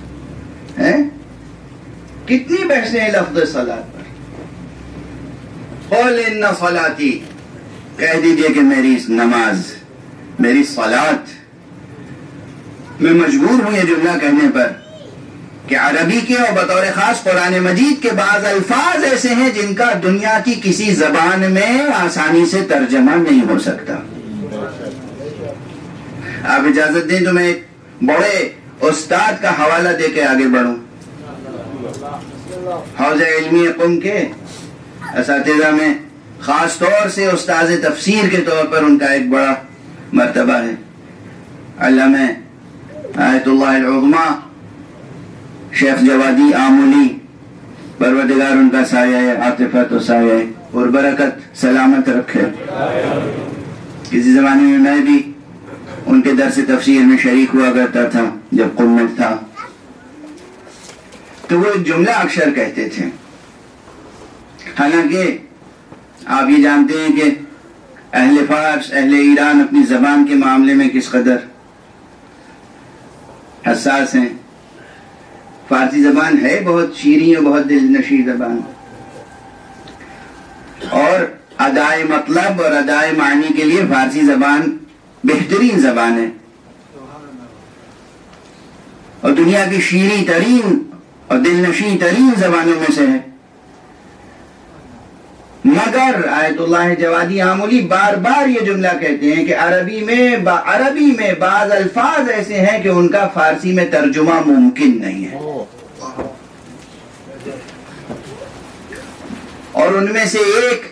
کتنی بحثیں ہیں لفظ صلاۃ پر؟ قل ان صلاتی، کہہ دیجئے کہ میری نماز، میری صلاۃ. میں مجبور ہوں یہ جملہ کہنے پر کہ عربی کے اور بطور خاص قرآن مجید کے بعض الفاظ ایسے ہیں جن کا دنیا کی کسی زبان میں آسانی سے ترجمہ نہیں ہو سکتا. آپ اجازت دیں تو میں ایک بڑے استاد کا حوالہ دے کے آگے بڑھوں. حوزہ علمی قم کے اساتذہ میں خاص طور سے استاذ تفسیر کے طور پر ان کا ایک بڑا مرتبہ ہے، علامہ آیت اللہ العظمیٰ شیخ جوادی آمولی، پروردگار ان کا سایہ عاطفت و سایہ اور برکت سلامت رکھے. کسی زمانے میں میں بھی ان کے درس تفسیر میں شریک ہوا کرتا تھا جب قم میں تھا. تو وہ ایک جملہ اکثر کہتے تھے، حالانکہ آپ یہ جانتے ہیں کہ اہل فارس، اہل ایران اپنی زبان کے معاملے میں کس قدر حساس ہیں. فارسی زبان ہے بہت شیریں اور بہت دل نشیں زبان، اور ادائے مطلب اور ادائے معنی کے لیے فارسی زبان بہترین زبان ہے اور دنیا کی شیریں ترین اور دل نشیں ترین زبانوں میں سے ہے. مگر آیت اللہ جوادی آمولی بار بار یہ جملہ کہتے ہیں کہ عربی میں بعض الفاظ ایسے ہیں کہ ان کا فارسی میں ترجمہ ممکن نہیں ہے، اور ان میں سے ایک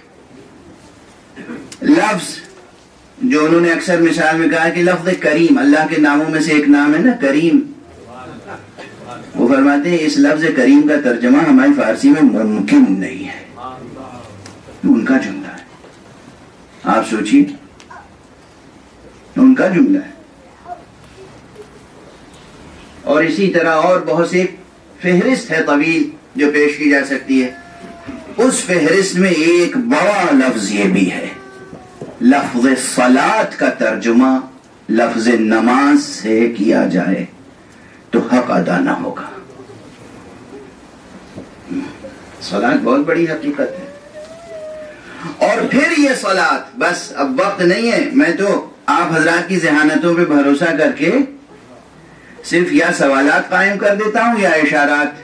لفظ جو انہوں نے اکثر مثال میں کہا کہ لفظ کریم، اللہ کے ناموں میں سے ایک نام ہے نا کریم. وہ فرماتے ہیں اس لفظ کریم کا ترجمہ ہماری فارسی میں ممکن نہیں ہے. ان کا جملہ ہے، آپ سوچیے، ان کا جملہ ہے. اور اسی طرح اور بہت سی فہرست ہے طویل جو پیش کی جا سکتی ہے. اس فہرست میں ایک بڑا لفظ یہ بھی ہے، لفظ صلاۃ کا ترجمہ لفظ نماز سے کیا جائے تو حق ادا نہ ہوگا. صلاۃ بہت بڑی حقیقت ہے. اور پھر یہ صلاۃ، بس اب وقت نہیں ہے، میں تو آپ حضرات کی ذہانتوں پہ بھروسہ کر کے صرف یا سوالات قائم کر دیتا ہوں یا اشارات.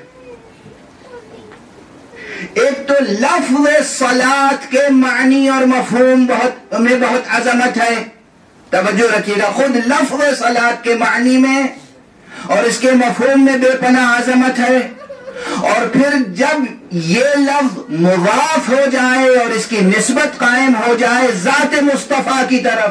ایک تو لفظ صلاۃ کے معنی اور مفہوم بہت عظمت ہے، توجہ رکھیے گا. خود لفظ صلاۃ کے معنی میں اور اس کے مفہوم میں بے پناہ عظمت ہے، اور پھر جب یہ لفظ مضاف ہو جائے اور اس کی نسبت قائم ہو جائے ذات مصطفیٰ کی طرف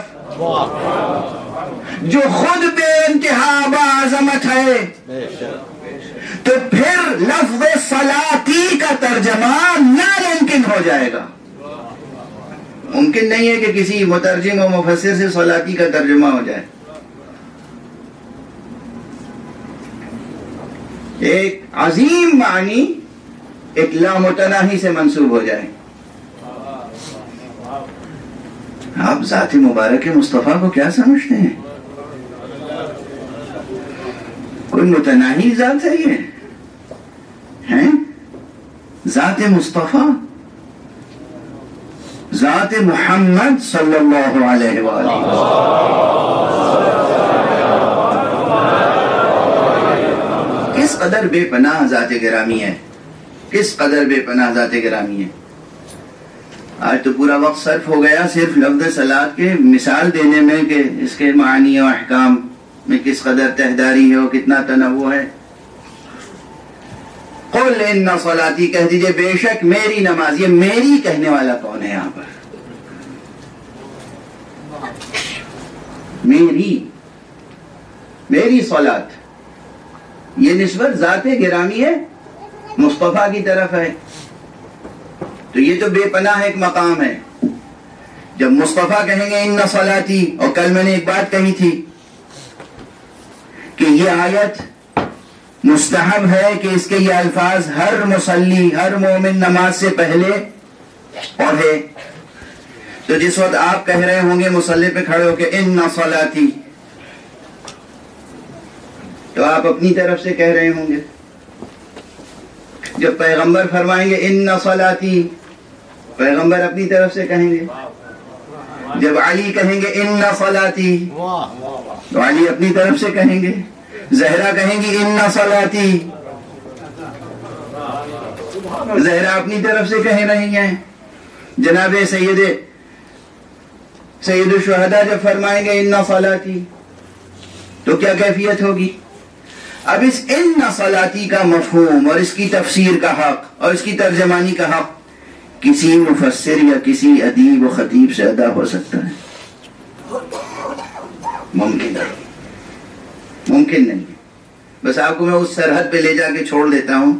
جو خود بے انتہا باعظمت ہے، تو پھر لفظ صلاتی کا ترجمہ ناممکن ہو جائے گا۔ ممکن نہیں ہے کہ کسی مترجم و مفسر سے صلاتی کا ترجمہ ہو جائے۔ ایک عظیم معنی ایک لامتناہی سے منسوب ہو جائے۔ آپ ذات مبارک مصطفیٰ کو کیا سمجھتے ہیں؟ کوئی متناہی ذات ہے یہ؟ ہیں؟ ذات مصطفیٰ، ذات محمد صلی اللہ علیہ وآلہ کس قدر بے پناہ ذات گرامی ہے، کس قدر بے پناہ ذات گرامی ہے۔ آج تو پورا وقت صرف ہو گیا صرف لفظ صلاۃ کے مثال دینے میں کہ اس کے معنی و احکام میں کس قدر تہداری ہے اور کتنا تنوع ہے۔ قل ان صلاتی، کہہ دیجئے بے شک میری نماز، یہ میری کہنے والا کون ہے یہاں پر؟ میری صلاۃ، یہ نسبت ذات گرامی ہے، مصطفیٰ کی طرف ہے، تو یہ تو بے پناہ ایک مقام ہے۔ جب مصطفیٰ کہیں گے ان صلاتی، اور کل میں نے ایک بات کہی تھی کہ یہ آیت مستحب ہے کہ اس کے یہ الفاظ ہر مصلی، ہر مومن نماز سے پہلے پڑھے۔ تو جس وقت آپ کہہ رہے ہوں گے مصلی پہ کھڑے ہو کے ان صلاتی، تو آپ اپنی طرف سے کہہ رہے ہوں گے۔ جب پیغمبر فرمائیں گے ان صلاتی، پیغمبر اپنی طرف سے کہیں گے۔ جب علی کہیں گے ان صلاتی، تو علی اپنی طرف سے کہیں گے۔ زہرا کہیں گی ان صلاتی، زہرا اپنی طرف سے کہہ رہی ہیں۔ جناب سید الشہداء جب فرمائیں گے ان صلاتی، تو کیا کیفیت ہوگی؟ اب اس ان صلاتی کا مفہوم اور اس کی تفسیر کا حق اور اس کی ترجمانی کا حق کسی مفسر یا کسی ادیب و خطیب سے ادا ہو سکتا ہے؟ ممکن نہیں، ممکن نہیں۔ بس آپ کو میں اس سرحد پہ لے جا کے چھوڑ دیتا ہوں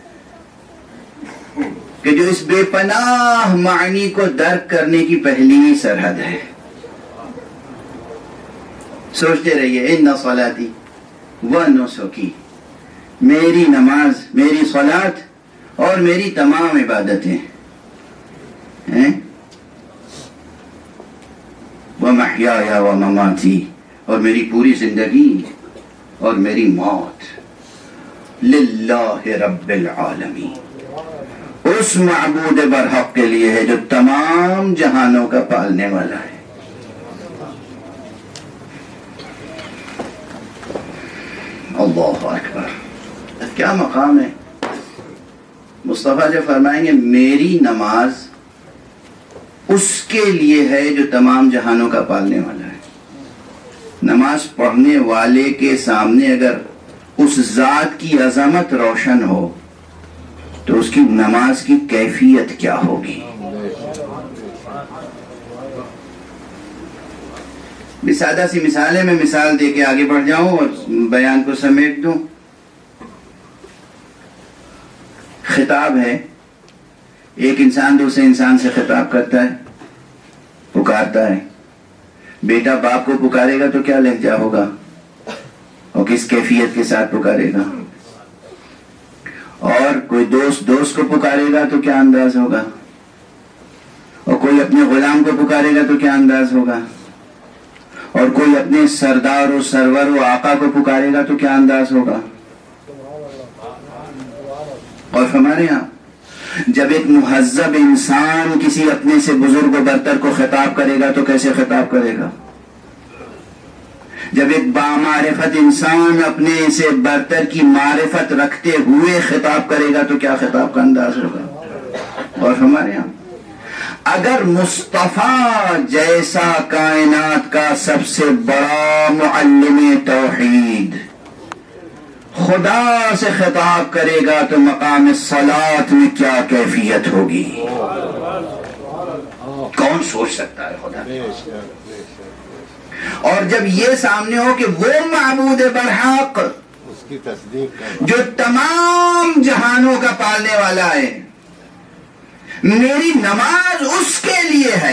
کہ جو اس بے پناہ معنی کو درک کرنے کی پہلی سرحد ہے۔ سوچتے رہیے ان صلاتی و نسکی، میری نماز، میری صلاۃ اور میری تمام عبادتیں ہیں، ومحیایا ومماتی، اور میری پوری زندگی اور میری موت للہ رب العالمین، اس معبود برحق کے لیے ہے جو تمام جہانوں کا پالنے والا ہے۔ اللہ اکبر، کیا مقام ہے۔ مصطفیٰ جب فرمائیں گے میری نماز اس کے لیے ہے جو تمام جہانوں کا پالنے والا ہے، نماز پڑھنے والے کے سامنے اگر اس ذات کی عظمت روشن ہو تو اس کی نماز کی کیفیت کیا ہوگی۔ سادہ سی مثال ہے، میں مثال دے کے آگے بڑھ جاؤں اور بیان کو سمیٹ دوں۔ خطاب ہے، ایک انسان دوسرے انسان سے خطاب کرتا ہے، پکارتا ہے۔ بیٹا باپ کو پکارے گا تو کیا لہجہ ہوگا اور کس کیفیت کے ساتھ پکارے گا، اور کوئی دوست کو پکارے گا تو کیا انداز ہوگا، اور کوئی اپنے غلام کو پکارے گا تو کیا انداز ہوگا، اور کوئی اپنے سردار و سرور و آقا کو پکارے گا تو کیا انداز ہوگا۔ اور ہمارے یہاں جب ایک مہذب انسان کسی اپنے سے بزرگ و برتر کو خطاب کرے گا تو کیسے خطاب کرے گا؟ جب ایک بامعرفت انسان اپنے سے برتر کی معرفت رکھتے ہوئے خطاب کرے گا تو کیا خطاب کا انداز ہوگا۔ اور ہمارے یہاں اگر مصطفیٰ جیسا کائنات کا سب سے بڑا معلم توحید خدا سے خطاب کرے گا تو مقام صلاۃ میں کیا کیفیت ہوگی؟ کون سوچ سکتا ہے خدا؟ اور جب یہ سامنے ہو کہ وہ معبود برحق اس کی تصدیق جو تمام جہانوں کا پالنے والا ہے، میری نماز اس کے لیے ہے،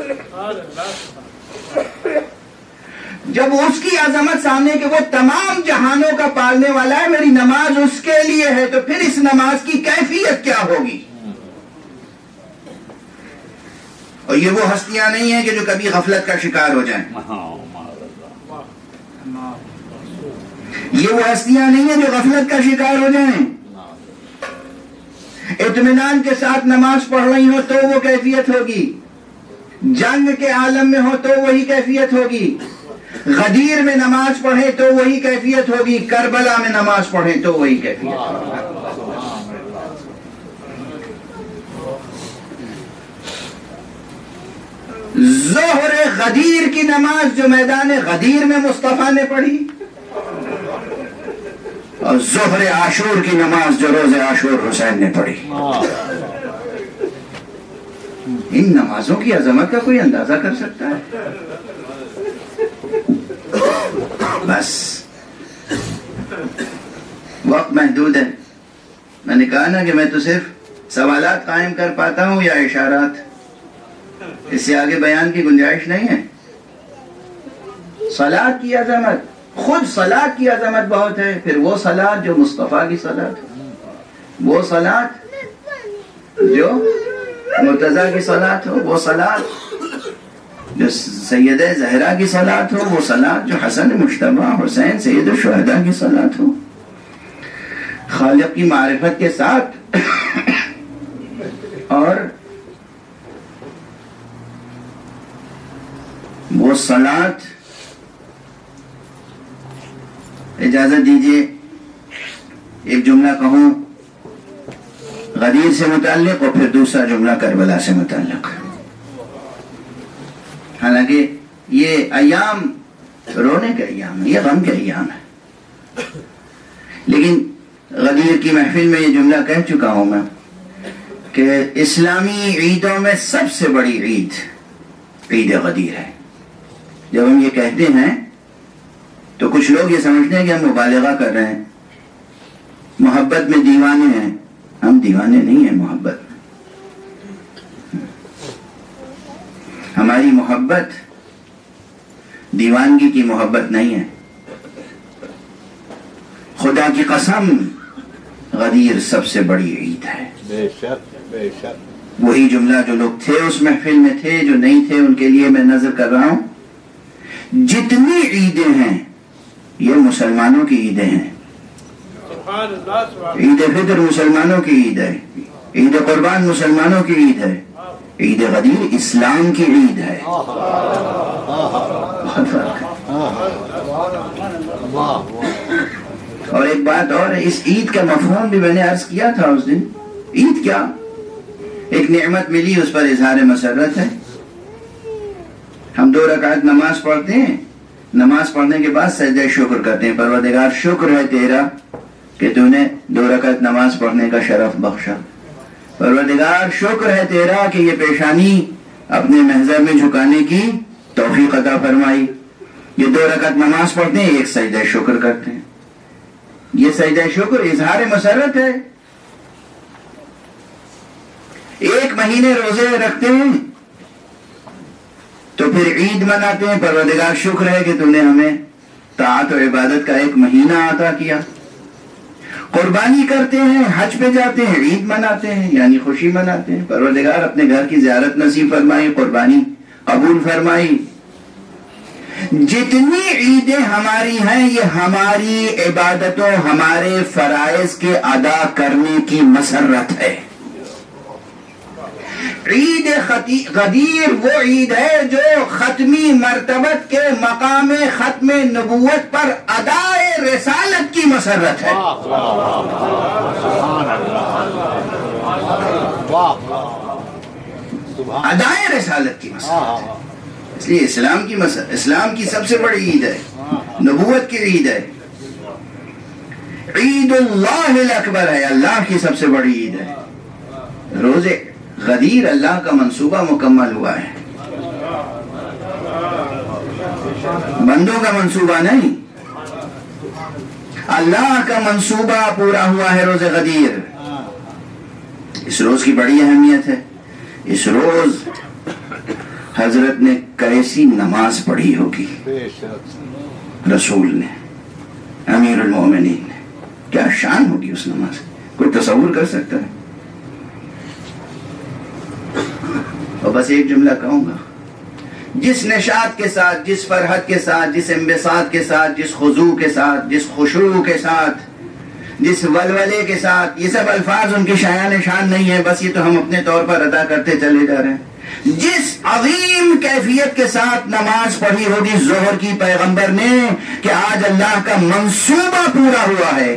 جب اس کی عظمت سامنے کہ وہ تمام جہانوں کا پالنے والا ہے، میری نماز اس کے لیے ہے، تو پھر اس نماز کی کیفیت کیا ہوگی؟ اور یہ وہ ہستیاں نہیں ہیں کہ جو کبھی غفلت کا شکار ہو جائیں، یہ وہ ہستیاں نہیں ہیں جو غفلت کا شکار ہو جائیں، اطمینان کے ساتھ نماز پڑھ رہی ہو تو وہ کیفیت ہوگی، جنگ کے عالم میں ہو تو وہی کیفیت ہوگی، غدیر میں نماز پڑھے تو وہی کیفیت ہوگی، کربلا میں نماز پڑھے تو وہی کیفیت ہوگی۔ ظہر غدیر کی نماز جو میدان غدیر میں مصطفیٰ نے پڑھی، اور ظہر عاشور کی نماز جو روز عاشور حسین نے پڑھی، ان نمازوں کی عظمت کا کوئی اندازہ کر سکتا ہے؟ بس وقت محدود ہے، میں نے کہا نا کہ میں تو صرف سوالات قائم کر پاتا ہوں یا اشارات، اس سے آگے بیان کی گنجائش نہیں ہے۔ صلاۃ کی عظمت، خود صلاۃ کی عظمت بہت ہے، پھر وہ صلاۃ جو مصطفیٰ کی صلاۃ ہو، وہ صلاۃ جو مرتضیٰ کی صلاۃ ہو، وہ صلاۃ جو سیدہ زہرا کی صلاۃ ہو، وہ صلاۃ جو حسن مجتبیٰ حسین سید الشہداء کی صلاۃ ہو، خالق کی معرفت کے ساتھ، اور وہ صلاۃ، اجازت دیجیے ایک جملہ کہوں غدیر سے متعلق اور پھر دوسرا جملہ کربلا سے متعلق۔ حالانکہ یہ ایام رونے کے ایام ہے، یہ غم کے ایام ہے، لیکن غدیر کی محفل میں یہ جملہ کہہ چکا ہوں میں کہ اسلامی عیدوں میں سب سے بڑی عید عید غدیر ہے۔ جب ہم یہ کہتے ہیں تو کچھ لوگ یہ سمجھتے ہیں کہ ہم مبالغہ کر رہے ہیں، محبت میں دیوانے ہیں، ہم دیوانے نہیں ہیں محبت میں، ہماری محبت دیوانگی کی محبت نہیں ہے۔ خدا کی قسم غدیر سب سے بڑی عید ہے۔ بے شک بے شک۔ وہی جملہ جو لوگ تھے اس محفل میں تھے، جو نہیں تھے ان کے لیے میں نظر کر رہا ہوں، جتنی عیدیں ہیں یہ مسلمانوں کی عیدیں ہیں۔ عید فطر مسلمانوں کی عید ہے، عید قربان مسلمانوں کی عید ہے، عید غدیر اسلام کی عید ہے، بہت فرق ہے۔ اور ایک بات اور ہے، اس عید کا مفہوم بھی میں نے عرض کیا تھا اس دن۔ عید کیا؟ ایک نعمت ملی، اس پر اظہار مسرت ہے۔ ہم 2 رکعت نماز پڑھتے ہیں، نماز پڑھنے کے بعد سجدہ شکر کرتے ہیں، پروردگار شکر ہے تیرا کہ تو نے 2 رکعت نماز پڑھنے کا شرف بخشا، پروردگار شکر ہے تیرا کہ یہ پیشانی اپنے محضر میں جھکانے کی توفیق عطا فرمائی۔ یہ 2 رکعت نماز پڑھتے ہیں، ایک سجدہ شکر کرتے ہیں، یہ سجدہ شکر اظہار مسرت ہے۔ 1 مہینے روزے رکھتے ہیں تو پھر عید مناتے ہیں، پروردگار شکر ہے کہ تم نے ہمیں طاعت و عبادت کا 1 مہینہ عطا کیا۔ قربانی کرتے ہیں، حج پہ جاتے ہیں، عید مناتے ہیں، یعنی خوشی مناتے ہیں، پروردگار اپنے گھر کی زیارت نصیب فرمائی، قربانی قبول فرمائی۔ جتنی عیدیں ہماری ہیں یہ ہماری عبادتوں، ہمارے فرائض کے ادا کرنے کی مسرت ہے۔ عید غدیر وہ عید ہے جو ختمی مرتبت کے مقام ختم نبوت پر ادائے رسالت کی مسرت ہے۔ ادائے رسالت کی مسرت ہے، اس لیے اسلام کی سب سے بڑی عید ہے، نبوت کی عید ہے۔ عید اللہ الاکبر ہے، اللہ کی سب سے بڑی عید ہے۔ روز غدیر اللہ کا منصوبہ مکمل ہوا ہے، بندوں کا منصوبہ نہیں، اللہ کا منصوبہ پورا ہوا ہے روز غدیر۔ اس روز کی بڑی اہمیت ہے۔ اس روز حضرت نے کیسی نماز پڑھی ہوگی، رسول نے، امیر المومنین نے، کیا شان ہوگی اس نماز، کوئی تصور کر سکتا ہے؟ اور بس ایک جملہ کہوں گا، جس نشاط کے ساتھ، جس فرحت کے ساتھ، جس انبساط کے ساتھ، جس خضوع کے ساتھ، جس خشوع کے ساتھ، جس ولولے کے ساتھ، یہ سب الفاظ ان کی شایان شان نہیں ہے، بس یہ تو ہم اپنے طور پر ادا کرتے چلے جا رہے ہیں۔ جس عظیم کیفیت کے ساتھ نماز پڑھی ہوگی ظہر کی پیغمبر نے کہ آج اللہ کا منصوبہ پورا ہوا ہے،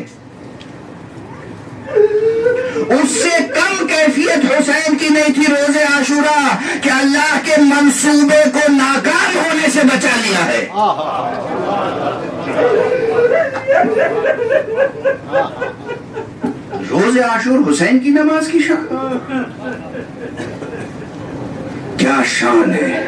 اس سے کم کیفیت حسین کی نہیں تھی روز عاشورہ کہ اللہ کے منصوبے کو ناکام ہونے سے بچا لیا ہے۔ روز عاشور حسین کی نماز کی شان، کیا شان ہے۔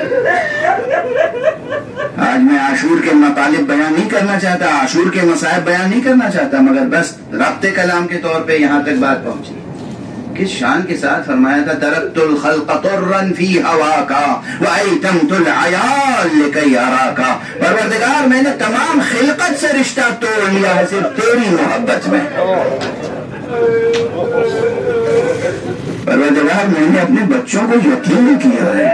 آج میں عاشور کے مطالب بیان نہیں کرنا چاہتا، عاشور کے مصائب بیان نہیں کرنا چاہتا، مگر بس ربط کلام کے طور پہ یہاں تک بات پہنچی۔ کس شان کے ساتھ فرمایا تھا، ترکت الخلق طرا فی ہواکا وایتمت العیال لکی اراکا، پروردگار میں نے تمام خلقت سے رشتہ توڑ لیا ہے صرف تیری محبت میں۔ پروردگار میں نے اپنے بچوں کو یتیم کیا ہے،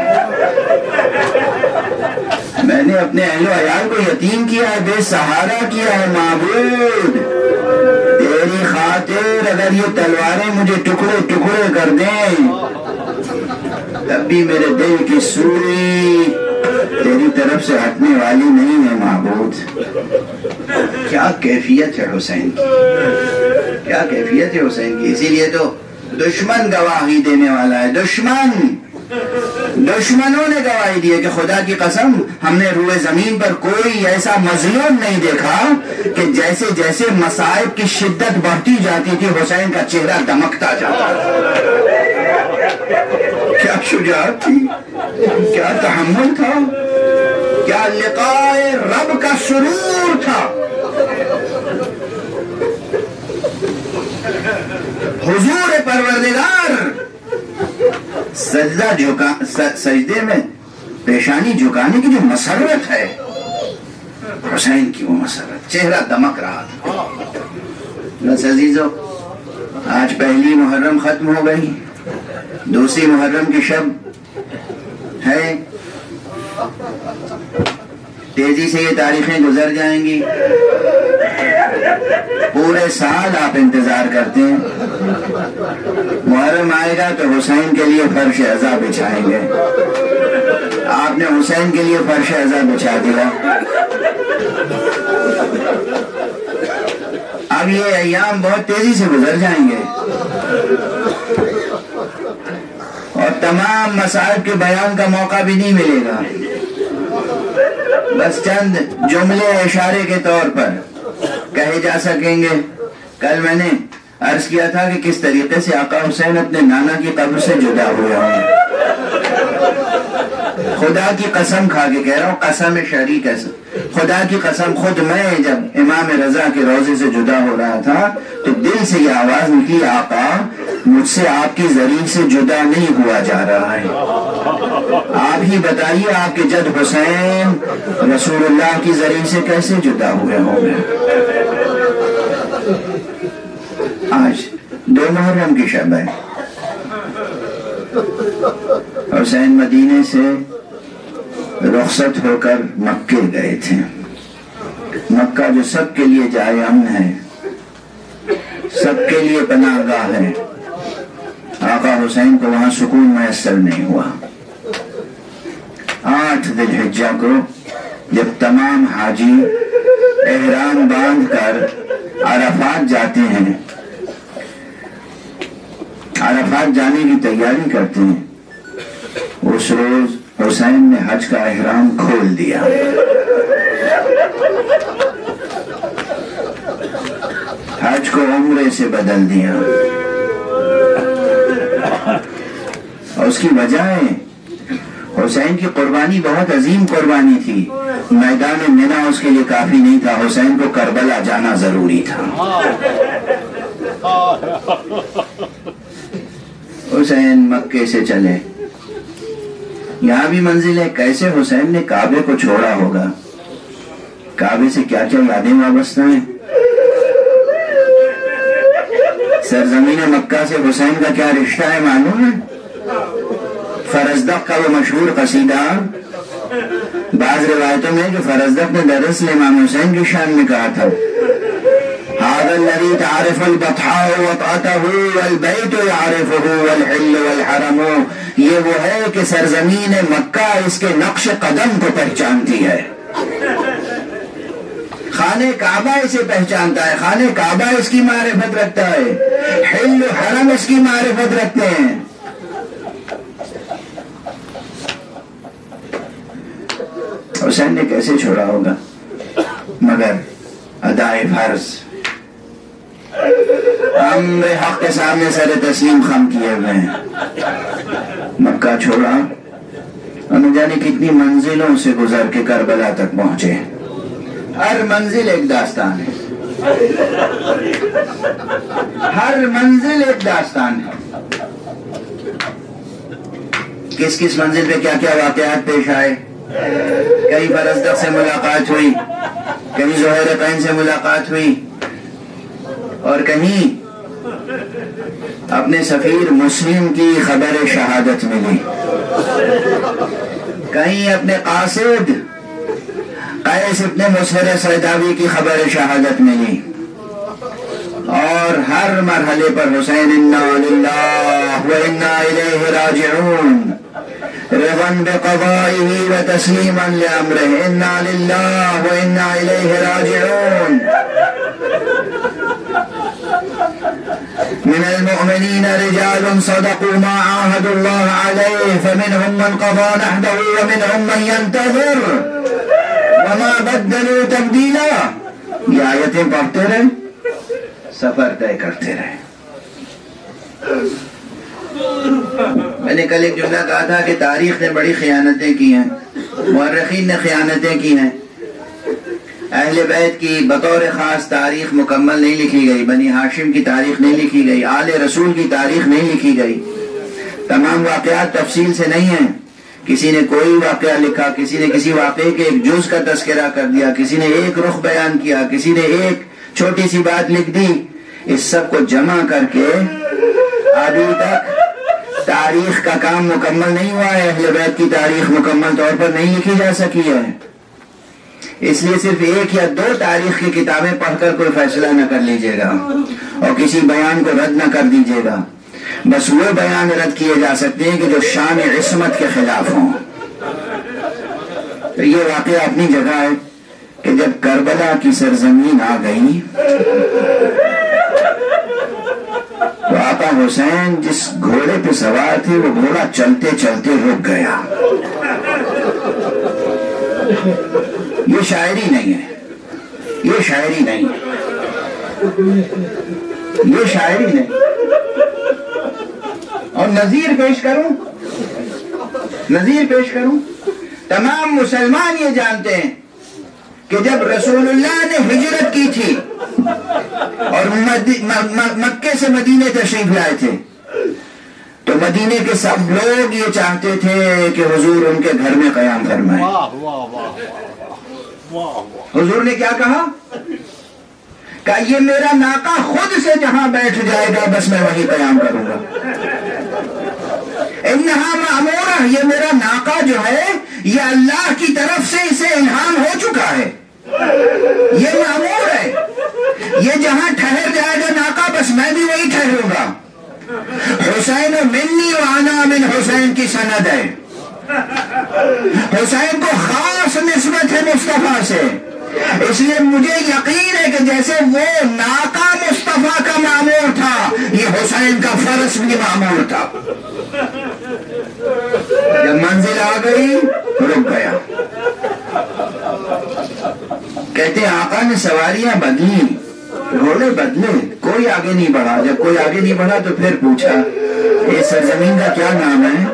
میں نے اپنے اہل و عیال کو یتیم کیا ہے، بے سہارا کیا ہے۔ معبود تیری خاطر اگر یہ تلواریں مجھے ٹکڑے ٹکڑے کر دیں تب بھی میرے دل کی سوری تیری طرف سے ہٹنے والی نہیں ہے معبود۔ کیا کیفیت ہے حسین کی، کیا کیفیت ہے حسین کی۔ اسی لیے تو دشمن گواہی دینے والا ہے، دشمنوں نے گواہی دی ہے کہ خدا کی قسم ہم نے روئے زمین پر کوئی ایسا مظلوم نہیں دیکھا کہ جیسے جیسے مصائب کی شدت بڑھتی جاتی تھی حسین کا چہرہ دمکتا جاتا تھا۔ کیا شجاعت تھی، کیا تحمل تھا، کیا لقائے رب کا سرور تھا۔ حضور پروردگار سجدے میں پیشانی جھکانے کی جو مسرت ہے، حسین کی وہ مسرت، چہرہ دمک رہا تھا۔ بس عزیزو، آج پہلی محرم ختم ہو گئی، دوسری محرم کی شب ہے، تیزی سے یہ تاریخیں گزر جائیں گی۔ پورے سال آپ انتظار کرتے ہیں، محرم آئے گا تو حسین کے لیے فرش عزا بچھائیں گے۔ آپ نے حسین کے لیے فرش عزا بچھا دیا۔ اب یہ ایام بہت تیزی سے گزر جائیں گے اور تمام مصائب کے بیان کا موقع بھی نہیں ملے گا۔ بس چند جملے اشارے کے طور پر کہے جا سکیں گے۔ کل میں نے عرض کیا تھا کہ کس طریقے سے آقا حسین اپنے نانا کی قبر سے جدا ہوئے ہوں۔ خدا کی قسم کھا کے کہہ رہا ہوں، قسم شریک ہے، خدا کی قسم، خود میں جب امام رضا کے روضے سے جدا ہو رہا تھا تو دل سے یہ آواز نکلی، آقا مجھ سے آپ کی زریب سے جدا نہیں ہوا جا رہا ہے، آپ ہی بتائیے آپ کے جد حسین رسول اللہ کی زریب سے کیسے جدا ہوئے ہوں گے۔ آج 2 محرم کی شب ہے، حسین مدینے سے رخصت ہو کر مکے گئے تھے۔ مکہ جو سب کے لیے جائے امن ہے، سب کے لیے پناہ گاہ ہے، آقا حسین کو وہاں سکون میسر نہیں ہوا۔ 8 ذی الحجہ کو جب تمام حاجی احرام باندھ کر عرفات جاتے ہیں، عرفات جانے کی تیاری کرتے ہیں، اس روز حسین نے حج کا احرام کھول دیا۔ حج کو عمرے سے بدل دیا. اور اس کی وجہ ہے حسین کی قربانی بہت عظیم قربانی تھی. میدان مینا اس کے لیے کافی نہیں تھا، حسین کو کربلا جانا ضروری تھا. حسین مکے سے چلے، یہاں بھی منزل ہے. کیسے حسین نے کعبے کو چھوڑا ہوگا، کعبے سے کیا کیا یادیں وابستہ ہیں. سرزمین مکہ سے حسین کا کیا رشتہ ہے معلوم ہے؟ فرزدق کا وہ مشہور قصیدہ، بعض روایتوں میں جو فرزدق نے دراصل امام حسین کی شان میں کہا تھا، هذا الذي تعرف البطحاء وطأته والبيت يعرفه والحل والحرم. یہ وہ ہے کہ سرزمین مکہ اس کے نقش قدم کو پہچانتی ہے، خانہ کعبہ اسے پہچانتا ہے، خانہ کعبہ اس کی معرفت رکھتا ہے، حل و حرم اس کی معرفت رکھتے ہیں. حسین نے کیسے چھوڑا ہوگا مگر ادائے فرض. ہم حق کے سامنے سر تسلیم خم کیے ہوئے ہیں. مکہ چھوڑا اور نہ جانے کتنی منزلوں سے گزر کے کربلا تک پہنچے. ہر منزل ایک داستان ہے، ہر منزل ایک داستان ہے. کس کس منزل پہ کیا کیا واقعات پیش آئے. کہیں فرزدق سے ملاقات ہوئی، کہیں زہیرتین سے ملاقات ہوئی، اور کہیں اپنے سفیر مسلم کی خبر شہادت ملی، کہیں اپنے قاصد قیس ابن مسہر سیداوی کی خبر شہادت ملی. اور ہر مرحلے پر حسین انا للہ و انا الیہ راجعون، رضا بقضائه وتسلیما لامرہ، انا للہ و انا الیہ راجعون. من المؤمنین رجال صدقوا ما عاهدوا الله علیہ فمنهم من قضى نحبه ومنهم من ينتظر وما بدلوا تبدیلا. یہ آیتیں پڑھتے رہے، سفر طے کرتے رہے. میں نے کل ایک جملہ کہا تھا کہ تاریخ نے بڑی خیانتیں کی ہیں، مورخین نے خیانتیں کی ہیں. اہل بیت کی بطور خاص تاریخ مکمل نہیں لکھی گئی، بنی ہاشم کی تاریخ نہیں لکھی گئی، آل رسول کی تاریخ نہیں لکھی گئی. تمام واقعات تفصیل سے نہیں ہیں. کسی نے کوئی واقعہ لکھا، کسی نے کسی واقعے کے ایک جز کا تذکرہ کر دیا، کسی نے ایک رخ بیان کیا، کسی نے ایک چھوٹی سی بات لکھ دی. اس سب کو جمع کر کے ابھی تک تاریخ کا کام مکمل نہیں ہوا ہے. اہل بیت کی تاریخ مکمل طور پر نہیں لکھی جا سکی ہے. اس لیے صرف ایک یا دو تاریخ کی کتابیں پڑھ کر کوئی فیصلہ نہ کر لیجئے گا اور کسی بیان کو رد نہ کر دیجئے گا. بس وہ بیان رد کیے جا سکتے ہیں کہ جو شان عصمت کے خلاف ہوں. تو یہ واقعہ اپنی جگہ ہے کہ جب کربلا کی سرزمین آ گئی تو آقا حسین جس گھوڑے پہ سوار تھے وہ گھوڑا چلتے چلتے رک گیا. یہ شاعری نہیں ہے، یہ شاعری نہیں ہے، یہ شاعری نہیں. اور نظیر پیش کروں، تمام مسلمان یہ جانتے ہیں کہ جب رسول اللہ نے ہجرت کی تھی اور مکے سے مدینے تشریف لائے تھے تو مدینے کے سب لوگ یہ چاہتے تھے کہ حضور ان کے گھر میں قیام فرمائیں. حضور نے کیا کہا کہ یہ میرا ناقہ خود سے جہاں بیٹھ جائے گا بس میں وہی قیام کروں گا. انہا معمورہ، یہ میرا ناقہ جو ہے یہ اللہ کی طرف سے اسے الہام ہو چکا ہے، یہ معمور ہے. یہ جہاں ٹھہر جائے گا ناقہ بس میں بھی وہی ٹھہروں گا. حسین منی وانا من حسین کی سند ہے. حسین کو خاص نسبت ہے مصطفیٰ سے، اس لیے مجھے یقین ہے کہ جیسے وہ ناقہ مصطفیٰ کا معمور تھا یہ حسین کا فرس بھی معمور تھا. جب منزل آ گئی رک گیا. کہتے ہیں آقا نے سواریاں بدلی، گھوڑے بدلے، کوئی کوئی آگے نہیں بڑھا. جب کوئی آگے نہیں بڑھا تو پھر پوچھا اس سرزمین کا کیا نام ہے؟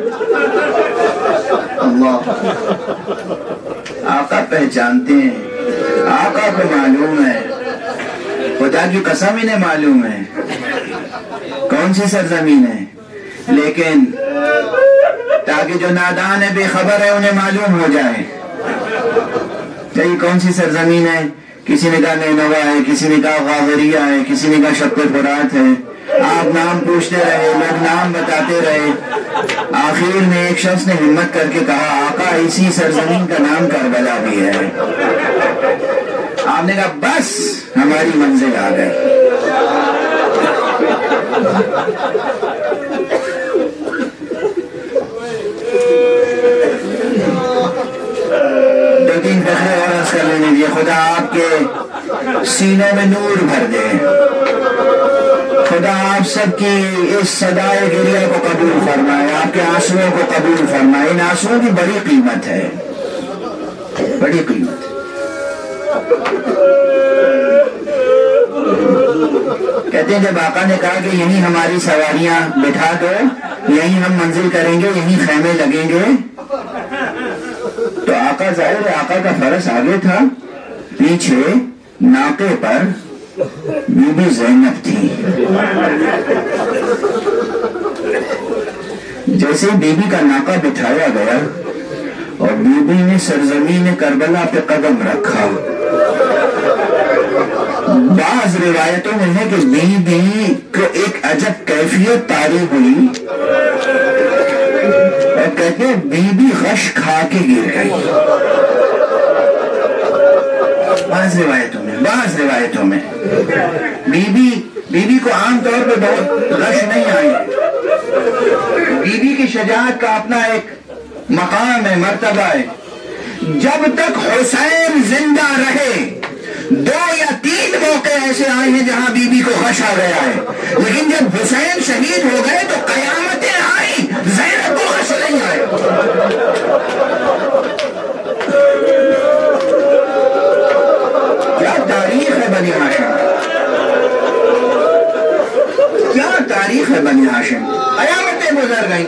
اللہ. آقا پہچانتے ہیں, آقا کو معلوم ہے, خدا کی قسم انہیں معلوم ہے کون سی سرزمین ہے, لیکن تاکہ جو نادان ہے, بے خبر ہے, انہیں معلوم ہو جائے کہ یہ کون سی سرزمین ہے. کسی نے کہا نینوا ہے, کسی نے کہا غاغریہ ہے, کسی نے کہا شق فرات ہے. آپ نام پوچھتے رہے, لوگ نام بتاتے رہے. آخر میں ایک شخص نے ہمت کر کے کہا آقا اسی سرزمین کا نام کربلا بھی ہے. آپ نے کہا بس ہماری منزل آ گئی. دو تین فقرے اور عرض کر لینے دیجیے. خدا آپ کے سینوں میں نور بھر دے. خدا آپ سب کی اس صدائے گریہ کو قبول فرمائے, آپ کے آنسوؤں کو قبول فرمائے. ان آنسوؤں کی بڑی قیمت ہے, بڑی قیمت. کہتے ہیں جب آقا نے کہا کہ یہیں ہماری سواریاں بٹھا دو, یہیں ہم منزل کریں گے, یہیں خیمے لگیں گے, تو آقا ظاہر ہے آقا کا فرس آگے تھا, پیچھے ناقے پر بی بی زینب تھی. جیسے بی بی کا ناقہ بٹھایا گیا اور بی بی نے سرزمین کربلا پہ قدم رکھا. بعض روایتوں میں ہے کہ بی بی کو ایک عجب کیفیت طاری ہوئی اور کہتے ہیں بی بی غش کھا کے گر گئی. بعض روایتوں میں بی بی کو عام طور پہ بہت غش نہیں آئی. بی بی کی شجاعت کا اپنا ایک مقام ہے, مرتبہ ہے. جب تک حسین زندہ رہے 2 یا 3 موقع ایسے آئے ہیں جہاں بی بی کو غش آ گیا ہے, لیکن جب حسین شہید ہو گئے تو قیامتیں آئی, زینب کو غش نہیں آئے. کیا تاریخ ہے بنی ہاشم, کیا تاریخ ہے بنی ہاشم. قیامتیں گزر گئیں,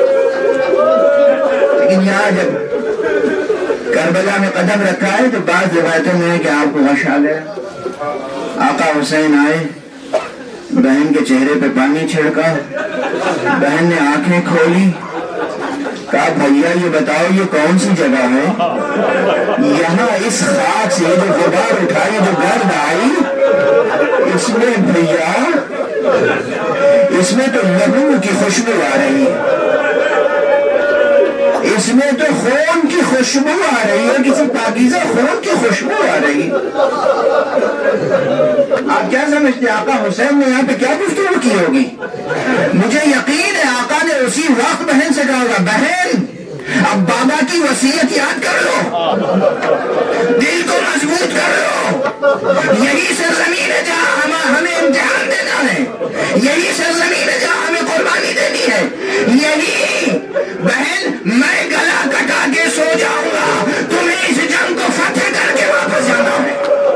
لیکن یہاں جب کربلا میں قدم رکھا ہے تو بعض روایتوں میں ہے کہ آپ کو غش آ گیا. آقا حسین آئے, بہن کے چہرے پہ پانی چھڑکا, بہن نے آنکھیں کھولی, کہا بھیا یہ بتاؤ یہ کون سی جگہ ہے, یہاں اس خاک سے جو غبار اٹھائی, جو گرد آئی, اس میں بھیا اس میں تو لہو کی خوشبو آ رہی ہے, اس میں تو خون کی خوشبو آ رہی ہے, کسی پاکیزہ خون کی خوشبو آ رہی. آپ کیا سمجھتے ہیں آقا حسین نے یہاں پہ کیا گفتگو کی ہوگی؟ مجھے یقین ہے آقا نے اسی وقت بہن سے کہا ہوگا بہن اب بابا کی وصیت یاد کر لو, دل کو مضبوط کر لو, یہی سرزمین ہے جہاں ہمیں امتحان دینا ہے, یہی سرزمین ہے جہاں ہمیں قربانی دینی ہے, یہی بہن میں گلا کٹا کے سو جاؤں گا, تمہیں اس جنگ کو فتح کر کے واپس جانا ہے.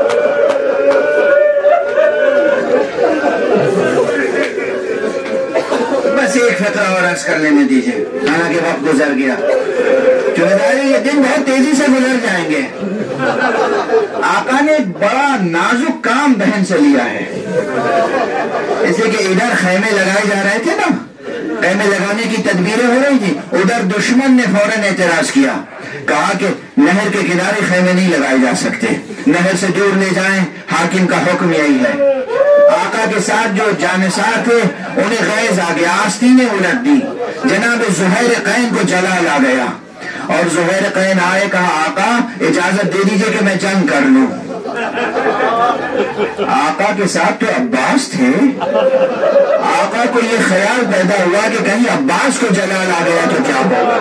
بس ایک فقرہ اور عرض کر لینے دیجیے, حالانکہ وقت گزر گیا. جو یہ دن بہت تیزی سے گزر جائیں گے. آقا نے بڑا نازک کام بہن سے لیا ہے. جیسے کہ ادھر خیمے لگائے جا رہے تھے نا, خیمے لگانے کی تدبیریں ہو رہی تھی, ادھر دشمن نے فوراً اعتراض کیا, کہا کہ نہر کے کنارے خیمے نہیں لگائے جا سکتے, نہر سے دور لے جائیں, حاکم کا حکم یہی ہے. آقا کے ساتھ جو جانثار تھے انہیں غیظ آ گیا, آستینیں الٹ دی, جناب زہیر قین کو جلال آ گیا, اور زہیر قین آئے, کہا آقا اجازت دے دیجئے کہ میں جنگ کر لوں. آقا کے ساتھ تو عباس تھے, آقا کو یہ خیال پیدا ہوا کہ کہیں عباس کو جلال آ گیا تو کیا ہوگا.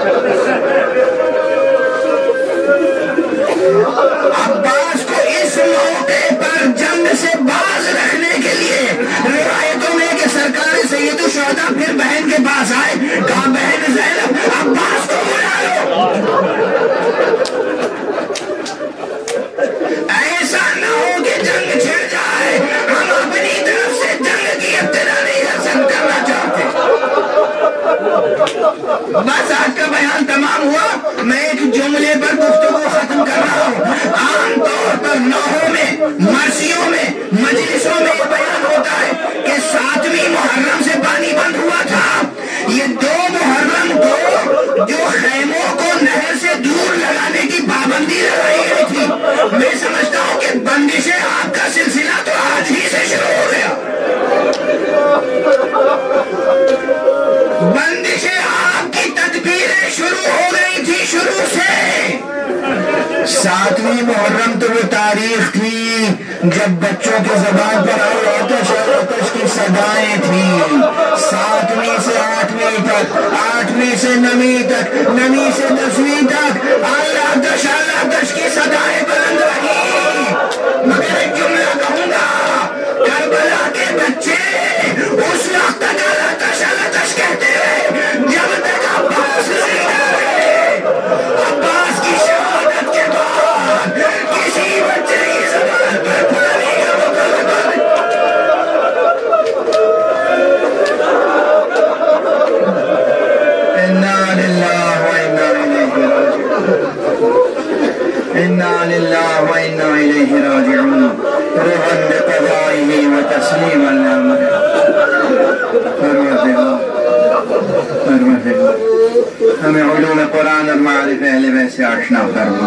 عباس کو اس موقع پر جنگ سے باز رکھنے کے لیے روایتوں میں کہ سرکار سید الشہداء پھر بہن کے پاس آئے, کہا بہن زینب عباس کو بلا لو, ایسا نہ ہو کہ جنگ چھڑ جائے, ہم اپنی طرف سے جب بچوں کی زبان پر آتش اور آتش کی صدائیں تھیں، 7ویں سے 8ویں تک، 8ویں سے 9ویں تک، 9ویں سے 10ویں تک آتش کی صدائیں بلند رہی، مگر ایک جملہ کہوں گا، کربلا کے بچے اس وقت تک آتش کہتے رہے جب تک عباس نہیں آئے۔ عباس کی شہادت کے بعد کسی بچے کی زبان پر پانی کا مقابلہ انا للہ و انا الیہ راجعون، انا للہ و انا الیہ راجعون، روحا بقضائہ و تسلیما لامرہ۔ پروردگار ہمیں علوم قرآن اور معارف اہل بیت سے آشنا فرما۔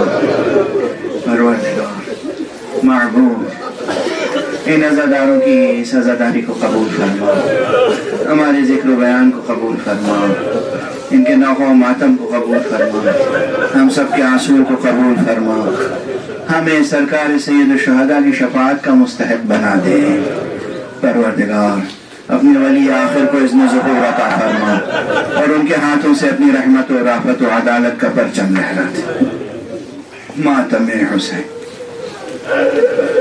پروردگار معبود ان عزاداروں کی اس عزاداری کو قبول فرما، ہمارے ذکر و بیان کو قبول فرما، ان کے نوح و ماتم کو قبول فرما، ہم سب کے آنسو کو قبول فرما، ہمیں سرکار سید الشہداء کی شفاعت کا مستحق بنا دے۔ پروردگار اپنے ولی آخر کو اذن ظہور عطا فرما اور ان کے ہاتھوں سے اپنی رحمت و رافت و عدالت کا پرچم لہرا دے۔ ماتم حسین